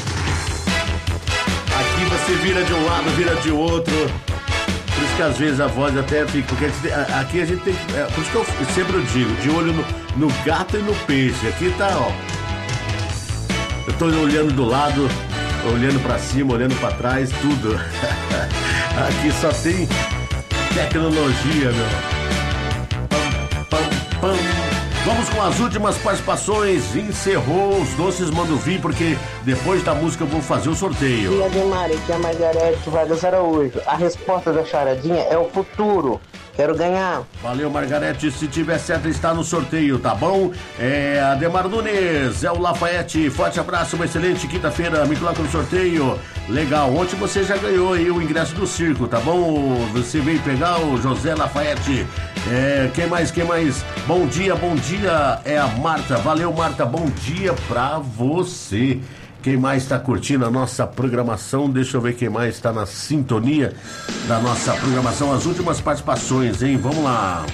Aqui você vira de um lado, vira de outro. Por isso que às vezes a voz até fica. Porque aqui a gente tem que. É, por isso que eu sempre digo, de olho no, no gato e no peixe. Aqui tá, ó. Eu tô olhando do lado, olhando pra cima, olhando pra trás, tudo. Aqui só tem tecnologia, meu. Pam, pam, pam. Vamos com as últimas participações. Encerrou os doces, mando vir, porque depois da música eu vou fazer o sorteio.
Dia de Mari, aqui é a Margarete Vargas Araújo. A resposta da charadinha é o futuro. Quero ganhar.
Valeu, Margarete. Se tiver certo, está no sorteio, tá bom? É Ademar Nunes, é o Lafayette. Forte abraço, uma excelente quinta-feira. Me coloca no sorteio. Legal. Ontem você já ganhou aí o ingresso do circo, tá bom? Você veio pegar o José Lafayette. É, quem mais, quem mais? Bom dia, bom dia. É a Marta. Valeu, Marta. Bom dia pra você. Quem mais está curtindo a nossa programação? Deixa eu ver quem mais está na sintonia da nossa programação. As últimas participações, hein? Vamos lá.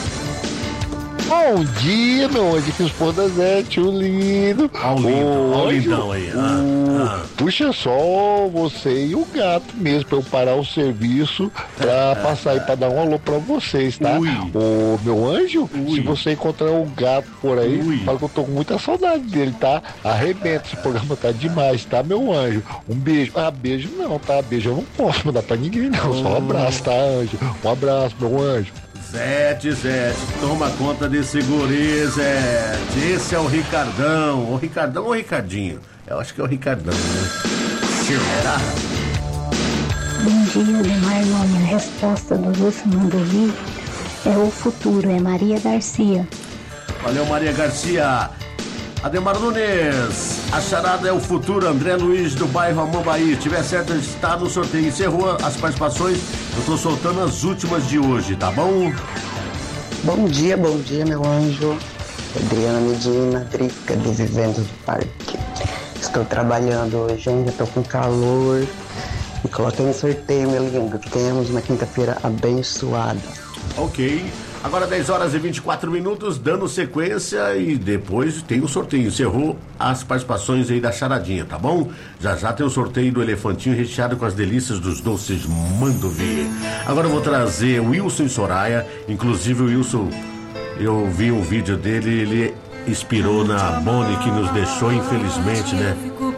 Bom dia, meu anjo, que esposa Zé, tio lindo.
Olha o lindo, olha o lindão aí. Ah, ah.
Puxa só você e o gato mesmo, pra eu parar o serviço pra passar aí pra dar um alô pra vocês, tá?
Ui.
Ô, meu anjo,
Ui.
se você encontrar um gato por aí,
Ui.
fala que eu tô com muita saudade dele, tá? Arrebenta, esse programa tá demais, tá, meu anjo? Um beijo. Ah, beijo não, tá? Beijo eu não posso mandar pra ninguém, não. Só um abraço, tá, anjo? Um abraço, meu anjo.
Zete, Zete, toma conta desse guri, Zete. Esse é o Ricardão. O Ricardão ou o Ricardinho? Eu acho que é o Ricardão, né? Será?
Bom dia, Ademar Nome. A resposta do Lúcio Mandovi é o futuro, é Maria Garcia.
Valeu, Maria Garcia. Ademar Nunes, a charada é o futuro. André Luiz do bairro Amambaí. Se tiver certo, está no sorteio. Encerrou as participações. Eu estou soltando as últimas de hoje, tá bom?
Bom dia, bom dia, meu anjo. Adriana Medina, Drica do Vivendo do Parque. Estou trabalhando hoje, ainda estou com calor.
Me coloca no sorteio, meu lindo. Temos uma quinta-feira abençoada.
Ok. Agora dez horas e vinte e quatro minutos, dando sequência e depois tem o sorteio. Encerrou as participações aí da charadinha, tá bom? Já já tem o sorteio do elefantinho recheado com as delícias dos doces Mandovi. Agora eu vou trazer o Wilson e Soraya. Inclusive o Wilson, eu vi um vídeo dele, ele inspirou na Bonnie que nos deixou, infelizmente, né?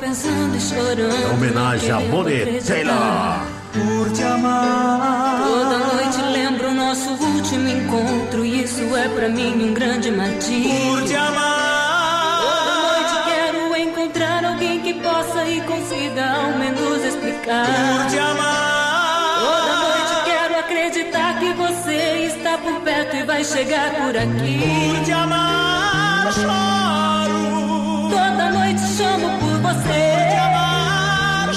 É homenagem a Bonnie Taylor.
Por te amar. Toda noite lembro o nosso último encontro e isso é pra mim um grande martírio. Por te amar. Toda noite quero encontrar alguém que possa e consiga ao menos explicar. Por te amar. Toda noite quero acreditar que você está por perto e vai chegar por aqui. Por te amar, choro. Toda noite chamo por você. Por te amar,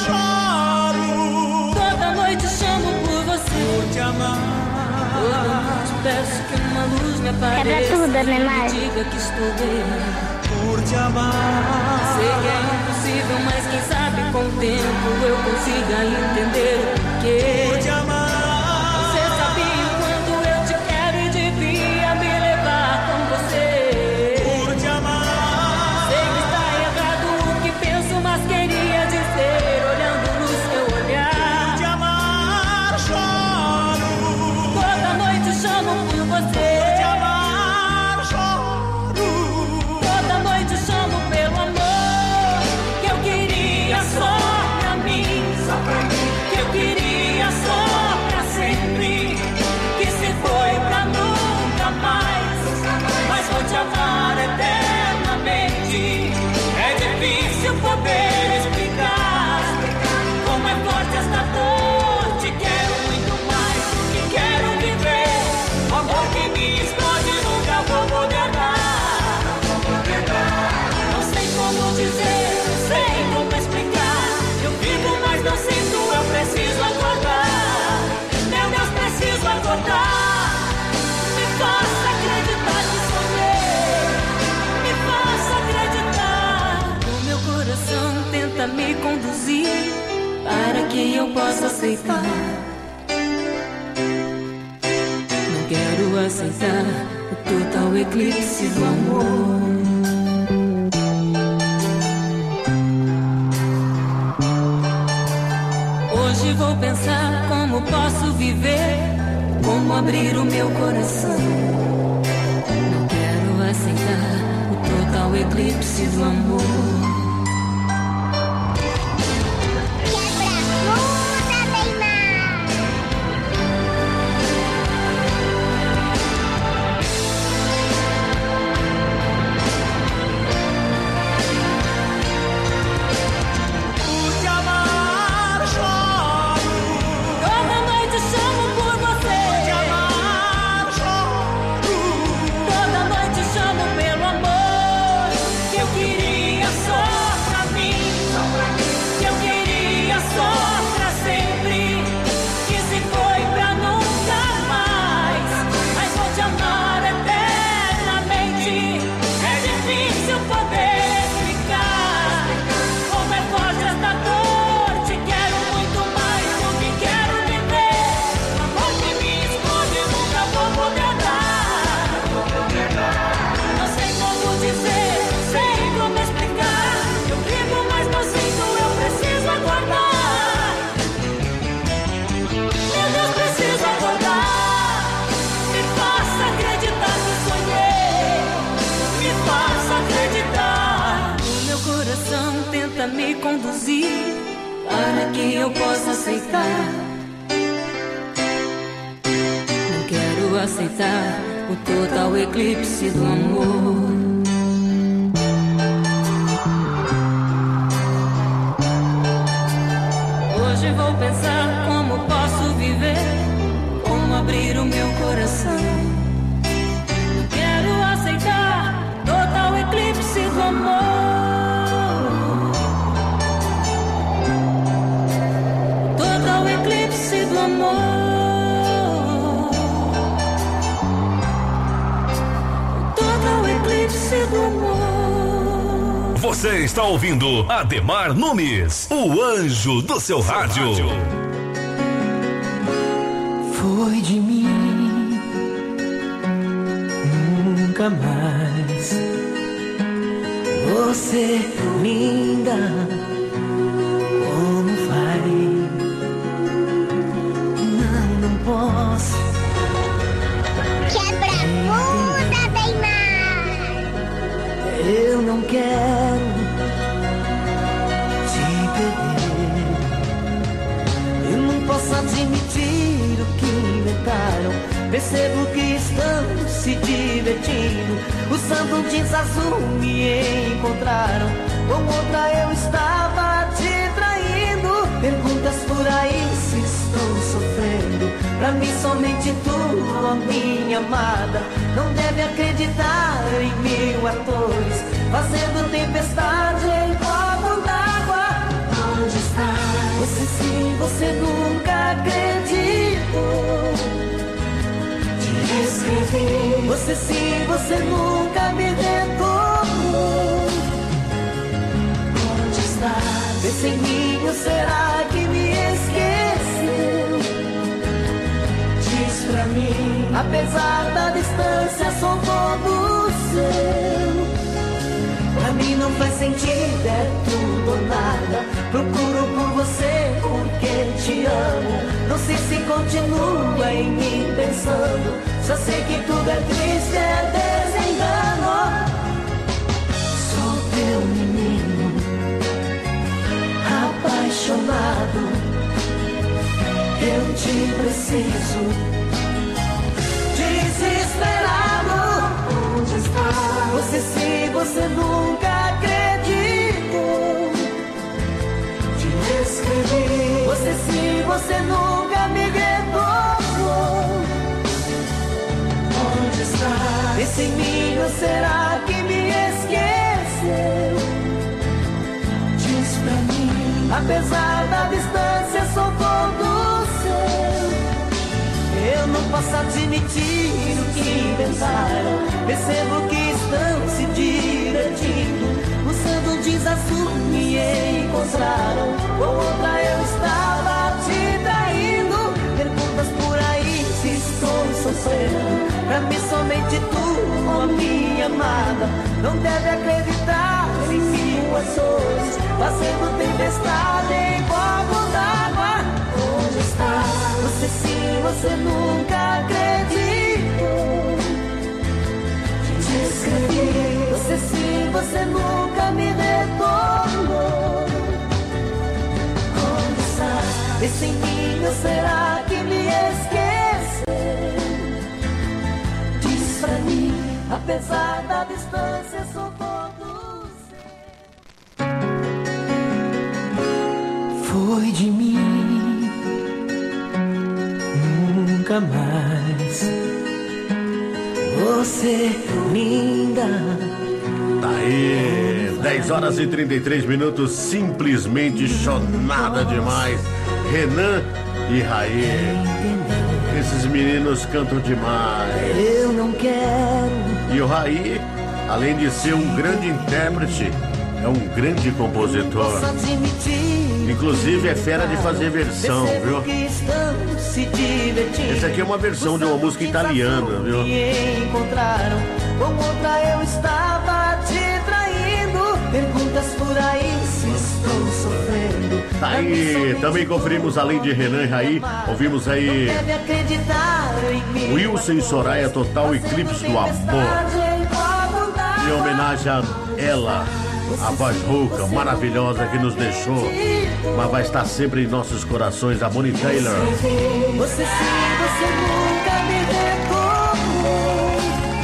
choro. Toda noite chamo por você. Por te amar. Toda noite peço que uma luz me apareça.
Quebra tudo, Neymar.
E diga que estou bem. Por te amar. Sei que é impossível, mas quem sabe com o tempo eu consiga entender o porquê. Por te amar. Você sabia o quanto eu te quero e devia me levar com você. Por te amar. Sei que está errado o que penso, mas queria dizer olhando no seu olhar. Por te amar, choro. Toda noite chamo por você. Por te amar, choro. Toda noite chamo pelo amor que eu queria só pra mim, só pra mim. Que eu queria só pra sempre, que se foi pra nunca mais, mas vou te amar eternamente. É difícil poder explicar como é forte esta dor. Te quero muito mais e quero viver o amor que me explode, nunca vou poder dar. Não sei como dizer, não sei como explicar. Eu vivo, mas não sinto, eu preciso acordar. Meu Deus, preciso acordar. Me faça acreditar que sonhei. Me faça acreditar. O meu coração tenta me conduzir para que eu possa aceitar. Não quero aceitar o total eclipse do amor. Hoje vou pensar como posso viver, como abrir o meu coração. Não quero aceitar o total eclipse do amor. Por te amar, choro. Toda noite chamo por você. Por te amar, choro. Toda noite chamo pelo amor que eu queria só pra mim, só pra mim. Que eu queria só pra sempre, que se foi pra nunca mais, mas vou te amar eternamente. É difícil poder explicar como é forte esta dor. Te quero muito mais do que quero viver. O amor que me explode nunca vou poder dar. Não sei como dizer, não sei como explicar. Eu vivo, mas não sinto, eu preciso acordar. Meu Deus, preciso acordar. Me faça acreditar que sonhei. Me faça acreditar. O meu coração tenta me conduzir para que eu possa aceitar. Não quero aceitar o total eclipse do amor. Hoje vou pensar como posso viver, como abrir o meu coração. Não quero aceitar total eclipse do amor. Total eclipse do amor. Total eclipse do amor.
Você está ouvindo Ademar Nunes, o anjo do seu rádio.
Foi de mim, nunca mais. Você linda, como vai? Não, não posso.
Quebra puta, Neymar!
Eu não quero te perder. Eu não posso admitir o que inventaram. Percebo que estão se divertindo. Usando um jeans azul me encontraram. Com outra eu estava te traindo. Perguntas por aí se estou sofrendo. Pra mim somente tu, ó minha amada. Não deve acreditar em mil atores fazendo tempestade em copo d'água. Onde está? Você sim, você nunca acreditou. Te escrevi. Você sim, você nunca me retornou. Onde está? Pensa em mim, ou será que me esqueceu? Diz pra mim, apesar da distância, sou todo seu. Pra mim não faz sentido, é tudo ou nada. Procuro por você porque te amo. Não sei se continua em mim pensando. Só sei que tudo é triste, é desengano. Sou teu menino, apaixonado. Eu te preciso, desesperado. Onde está? Você sim, você nunca acreditou. Te escrevi. Você sim, você nunca me retornou. Onde está? Esse em mim, ou será que me esqueceu? Diz pra mim, apesar da distância, sou todo seu. Eu não posso admitir o que inventaram. Percebo que estão se divertindo. Usando um jeans azul me encontraram. Com outra eu estava te traindo. Perguntas por aí se estou sofrendo. Pra mim somente tu, ó minha amada. Não deve acreditar em mil ações fazendo tempestade em copo d'água. Onde está? Você sim, você nunca acreditou. Te escrevi. Você sim, você nunca me retornou. Onde está? Esse em mim, ou será que me esqueceu? Diz pra mim, apesar da distância, sou todo seu. Foi de mim, nunca mais. Você linda.
Tá aí, dez horas e trinta e três minutos, simplesmente chonada demais. Renan e Raí, esses meninos cantam demais.
Eu não quero.
E o Raí, além de ser um grande intérprete, é um grande compositor. Inclusive é fera de fazer versão, viu? Essa aqui é uma versão de uma música italiana, viu?
Encontraram, com outra eu estava te traindo. Perguntas por aí se estou sofrendo.
Tá aí, também conferimos, além de Renan e Raí, ouvimos aí Wilson e Soraya, Total Eclipse do Amor. Em homenagem a ela, a voz rouca, maravilhosa que nos deixou, mas vai estar sempre em nossos corações, a Bonnie Taylor.
Você sim, você nunca me retornou.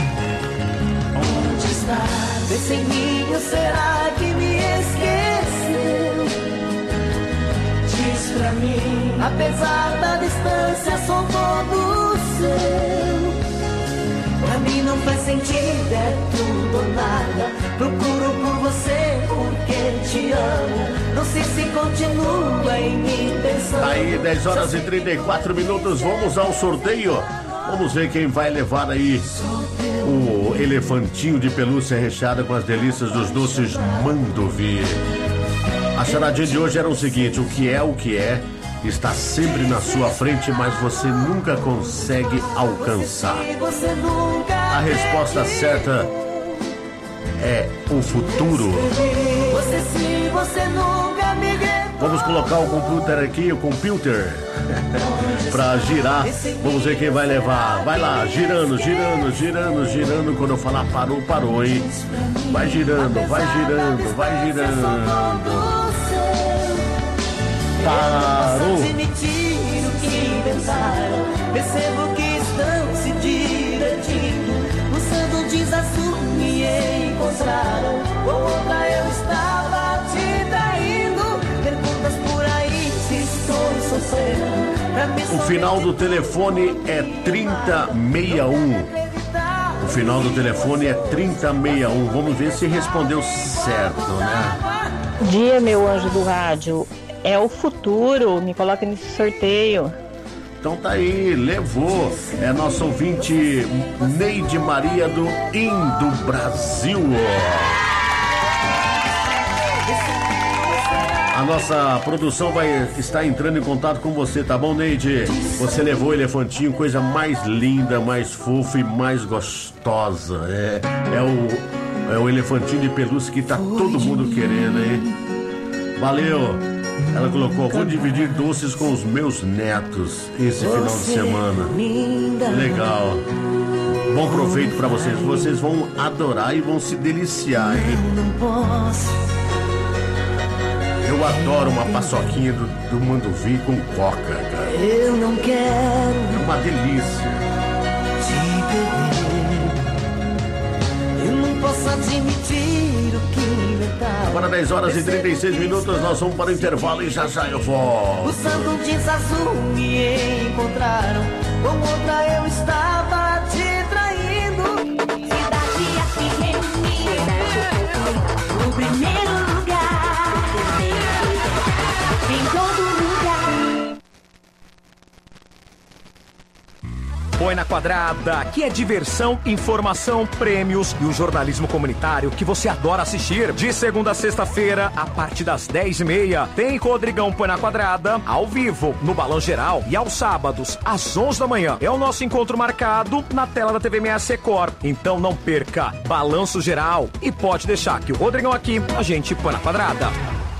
Onde está? Pensa em mim, ou será que me esqueceu? Diz pra mim, apesar da distância, sou todo seu. Pra mim não faz sentido, é tudo ou nada. Procuro por você porque te amo. Não sei se continua em mim pensando.
Aí, dez horas e trinta e quatro minutos, vamos ao sorteio. Vamos ver quem vai levar aí o elefantinho de pelúcia recheada com as delícias dos doces Mandovi. A charadinha de hoje era o seguinte: o que é o que é está sempre na sua frente, mas você nunca consegue alcançar. A resposta certa é o futuro. Vamos colocar o computer aqui, o computer, pra girar. Vamos ver quem vai levar. Vai lá, girando, girando, girando, girando. Quando eu falar parou, parou, hein? Vai girando, vai girando, vai girando. Parou.
Percebo que estão se divertindo. Usando jeans azul me encontraram. Com outra eu estava te traindo. Perguntas por aí se estou sofrendo.
O final do telefone é trinta sessenta e um. O final do telefone é trinta sessenta e um. Vamos ver se respondeu certo, né?
Dia, meu anjo do rádio. É o futuro, me coloca nesse sorteio.
Então tá aí, levou. É nosso ouvinte Neide Maria do Indo Brasil. A nossa produção vai estar entrando em contato com você, tá bom, Neide? Você levou o elefantinho, coisa mais linda, mais fofa e mais gostosa. É, é, o, é o elefantinho de pelúcia que tá todo mundo querendo, hein? Valeu! Ela colocou: vou dividir doces com os meus netos esse final de semana. Legal. Bom proveito pra vocês. Vocês vão adorar e vão se deliciar, hein? Eu adoro uma paçoquinha do, do Mandovi com coca, cara.
Eu não quero.
É uma delícia.
Te perder. Eu não posso admitir o que inventaram.
Agora dez horas e trinta e seis minutos, nós vamos para o intervalo e já já eu volto.
Usando jeans azul me encontraram. Com outra eu estava te traindo. Cidade F M, o primeiro lugar. Em todo lugar.
Põe na Quadrada, que é diversão, informação, prêmios e o jornalismo comunitário que você adora assistir. De segunda a sexta-feira, a partir das dez e meia, tem Rodrigão Põe na Quadrada, ao vivo, no Balão Geral. E aos sábados, às onze da manhã, é o nosso encontro marcado na tela da T V M S Record. Então não perca, Balanço Geral. E pode deixar que o Rodrigão aqui, a gente põe na Quadrada.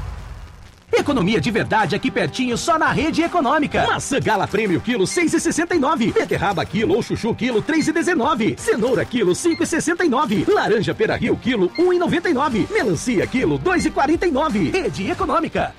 Economia de verdade aqui pertinho, só na Rede Econômica. Maçã Gala Prêmio quilo seis e sessenta e nove. Beterraba quilo ou chuchu quilo três e dezenove. Cenoura quilo cinco e sessenta e nove. Laranja Pera Rio quilo um e noventa e nove. Melancia quilo dois e quarenta e nove. Rede Econômica.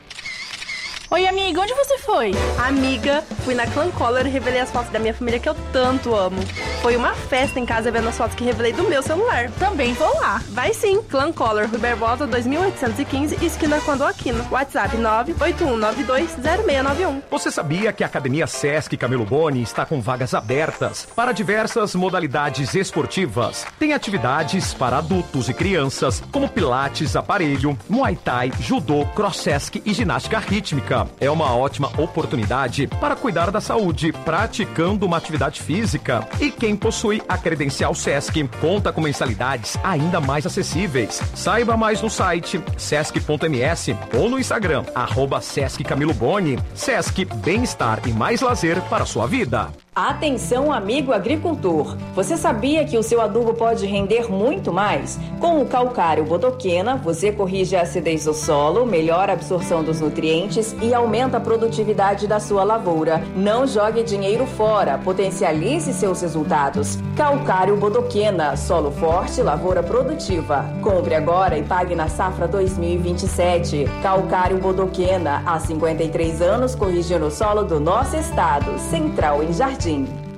Oi, amiga, onde você foi? Amiga, fui na Clan Color e revelei as fotos da minha família que eu tanto amo. Foi uma festa em casa vendo as fotos que revelei do meu celular. Também vou lá. Vai sim, Clan Color, Rui Barbosa dois mil oitocentos e quinze, esquina Quando Aquino. WhatsApp nove oito um nove dois zero seis nove um.
Você sabia que a Academia Sesc Camilo Boni está com vagas abertas para diversas modalidades esportivas? Tem atividades para adultos e crianças, como pilates, aparelho, muay thai, judô, cross sesc e ginástica rítmica. É uma ótima oportunidade para cuidar da saúde, praticando uma atividade física. E quem possui a credencial Sesc conta com mensalidades ainda mais acessíveis. Saiba mais no site sesc ponto m s ou no Instagram, arroba Sesc Camilo Boni. Sesc, bem-estar e mais lazer para a sua vida.
Atenção, amigo agricultor! Você sabia que o seu adubo pode render muito mais? Com o calcário Bodoquena, você corrige a acidez do solo, melhora a absorção dos nutrientes e aumenta a produtividade da sua lavoura. Não jogue dinheiro fora, potencialize seus resultados. Calcário Bodoquena, solo forte, lavoura produtiva. Compre agora e pague na safra dois mil e vinte e sete. Calcário Bodoquena, há cinquenta e três anos corrigindo o solo do nosso estado. Central em Jardim.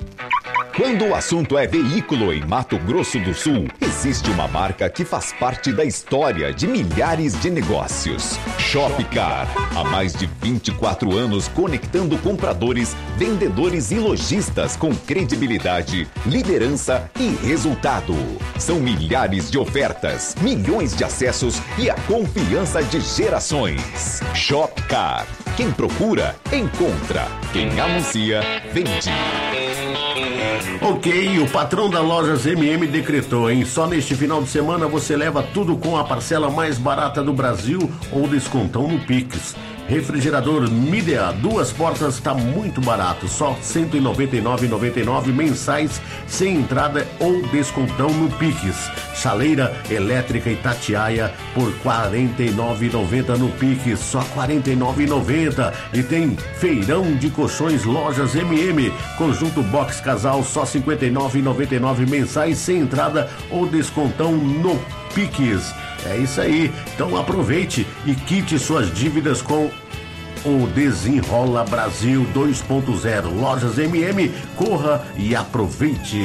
Quando o assunto é veículo em Mato Grosso do Sul, existe uma marca que faz parte da história de milhares de negócios. Shopcar, há mais de vinte e quatro anos conectando compradores, vendedores e lojistas com credibilidade, liderança e resultado. São milhares de ofertas, milhões de acessos e a confiança de gerações. Shopcar. Quem procura, encontra. Quem anuncia, vende.
Ok, o patrão da Lojas M M decretou, hein? Só neste final de semana você leva tudo com a parcela mais barata do Brasil ou descontão no Pix. Refrigerador Midea, duas portas, tá muito barato, só cento e noventa e nove reais e noventa e nove centavos mensais, sem entrada ou descontão no Pix. Chaleira elétrica Itatiaia por quarenta e nove reais e noventa centavos no Pix, só quarenta e nove reais e noventa centavos. E tem feirão de colchões Lojas M M, conjunto box casal, só cinquenta e nove reais e noventa e nove centavos mensais, sem entrada ou descontão no Pix. É isso aí, então aproveite e quite suas dívidas com o Desenrola Brasil dois ponto zero. Lojas M M, corra e aproveite.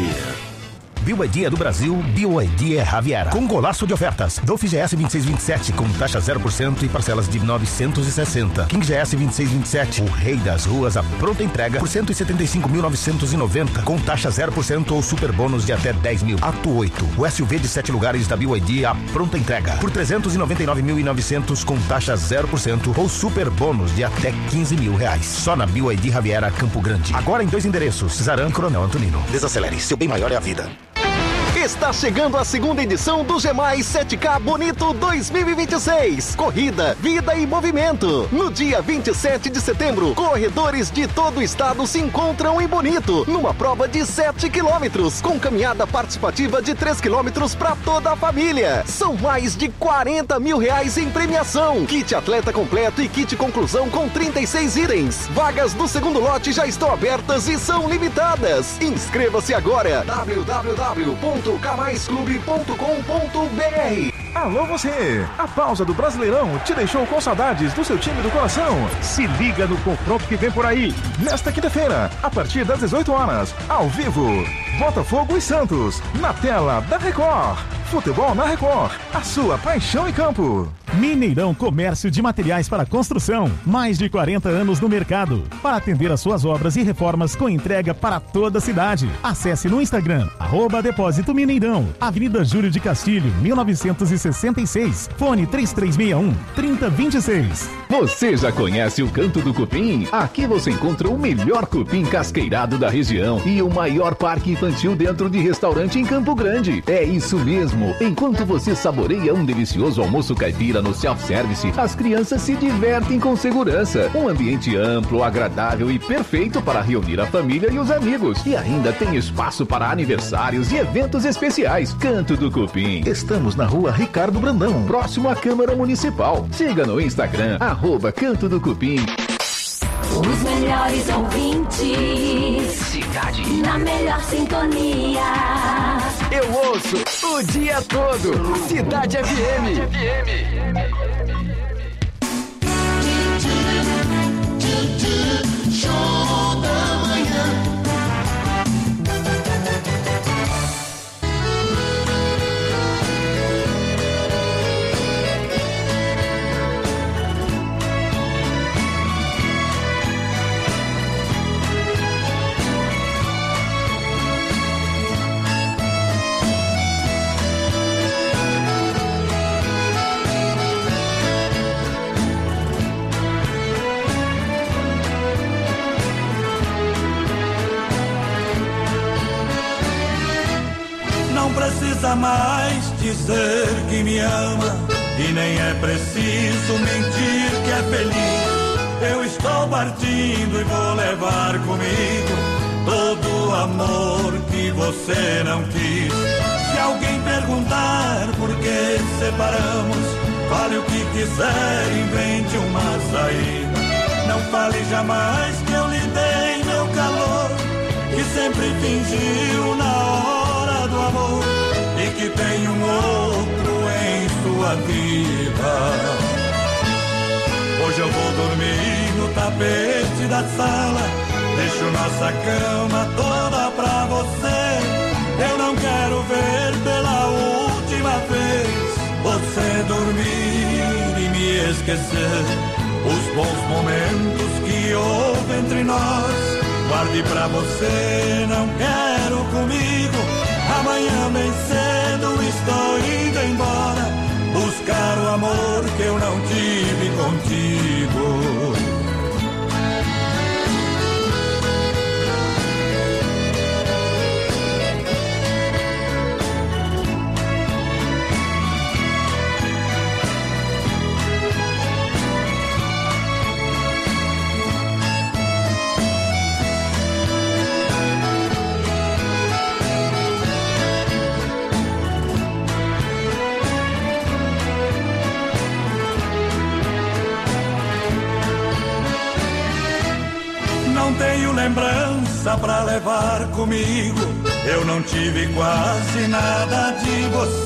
B Y D é do Brasil, B Y D é Javiera. Com golaço de ofertas. Dolphin G S vinte e seis vinte e sete com taxa zero por cento e parcelas de novecentos e sessenta. King G S vinte e seis vinte e sete, o rei das ruas, a pronta entrega por cento e setenta e cinco mil novecentos e noventa com taxa zero por cento ou super bônus de até dez mil. Ato oito, o S U V de sete lugares da B Y D, a pronta entrega por trezentos e noventa e nove mil e novecentos com taxa zero por cento ou super bônus de até quinze mil reais. Só na B Y D Javiera Campo Grande. Agora em dois endereços, Cesaran e Coronel Antonino. Desacelere, seu bem maior é a vida.
Está chegando a segunda edição do G mais sete K Bonito dois mil e vinte e seis. Corrida, vida e movimento. No dia vinte e sete de setembro, corredores de todo o estado se encontram em Bonito, numa prova de sete quilômetros, com caminhada participativa de três quilômetros para toda a família. São mais de quarenta mil reais em premiação. Kit atleta completo e kit conclusão com trinta e seis itens. Vagas do segundo lote já estão abertas e são limitadas. Inscreva-se agora. w w w ponto k mais clube ponto com ponto b r.
Alô você! A pausa do Brasileirão te deixou com saudades do seu time do coração? Se liga no confronto que vem por aí. Nesta quinta-feira, a partir das dezoito horas, ao vivo, Botafogo e Santos, na tela da Record. Futebol na Record, a sua paixão em campo.
Mineirão Comércio de Materiais para Construção. Mais de quarenta anos no mercado. Para atender às suas obras e reformas com entrega para toda a cidade. Acesse no Instagram, arroba Depósito Mineirão. Avenida Júlio de Castilho, mil novecentos e sessenta e seis. Fone três três seis um, três zero dois seis.
Você já conhece o Canto do Cupim? Aqui você encontra o melhor cupim casqueirado da região e o maior parque infantil dentro de restaurante em Campo Grande. É isso mesmo. Enquanto você saboreia um delicioso almoço caipira no self-service, as crianças se divertem com segurança. Um ambiente amplo, agradável e perfeito para reunir a família e os amigos. E ainda tem espaço para aniversários e eventos especiais. Canto do Cupim.
Estamos na rua Ricardo Brandão,
próximo à Câmara Municipal. Siga no Instagram, arroba Canto do Cupim.
Os melhores ouvintes.
Cidade.
Na melhor sintonia.
Eu ouço o dia todo. Cidade F M. F M.
Show da manhã.
Não precisa mais dizer que me ama e nem é preciso mentir que é feliz. Eu estou partindo e vou levar comigo todo o amor que você não quis. Se alguém perguntar por que separamos, fale o que quiser, invente uma saída. Não fale jamais que eu lhe dei meu calor, que sempre fingiu na hora do amor e que tem um outro em sua vida. Hoje eu vou dormir no tapete da sala, deixo nossa cama toda pra você. Eu não quero ver pela última vez você dormir e me esquecer. Os bons momentos que houve entre nós, guarde pra você, não quero comigo. Amanhã bem cedo estou indo embora, buscar o amor que eu não tive contigo. lembrança pra levar comigo. Eu não tive quase nada de você.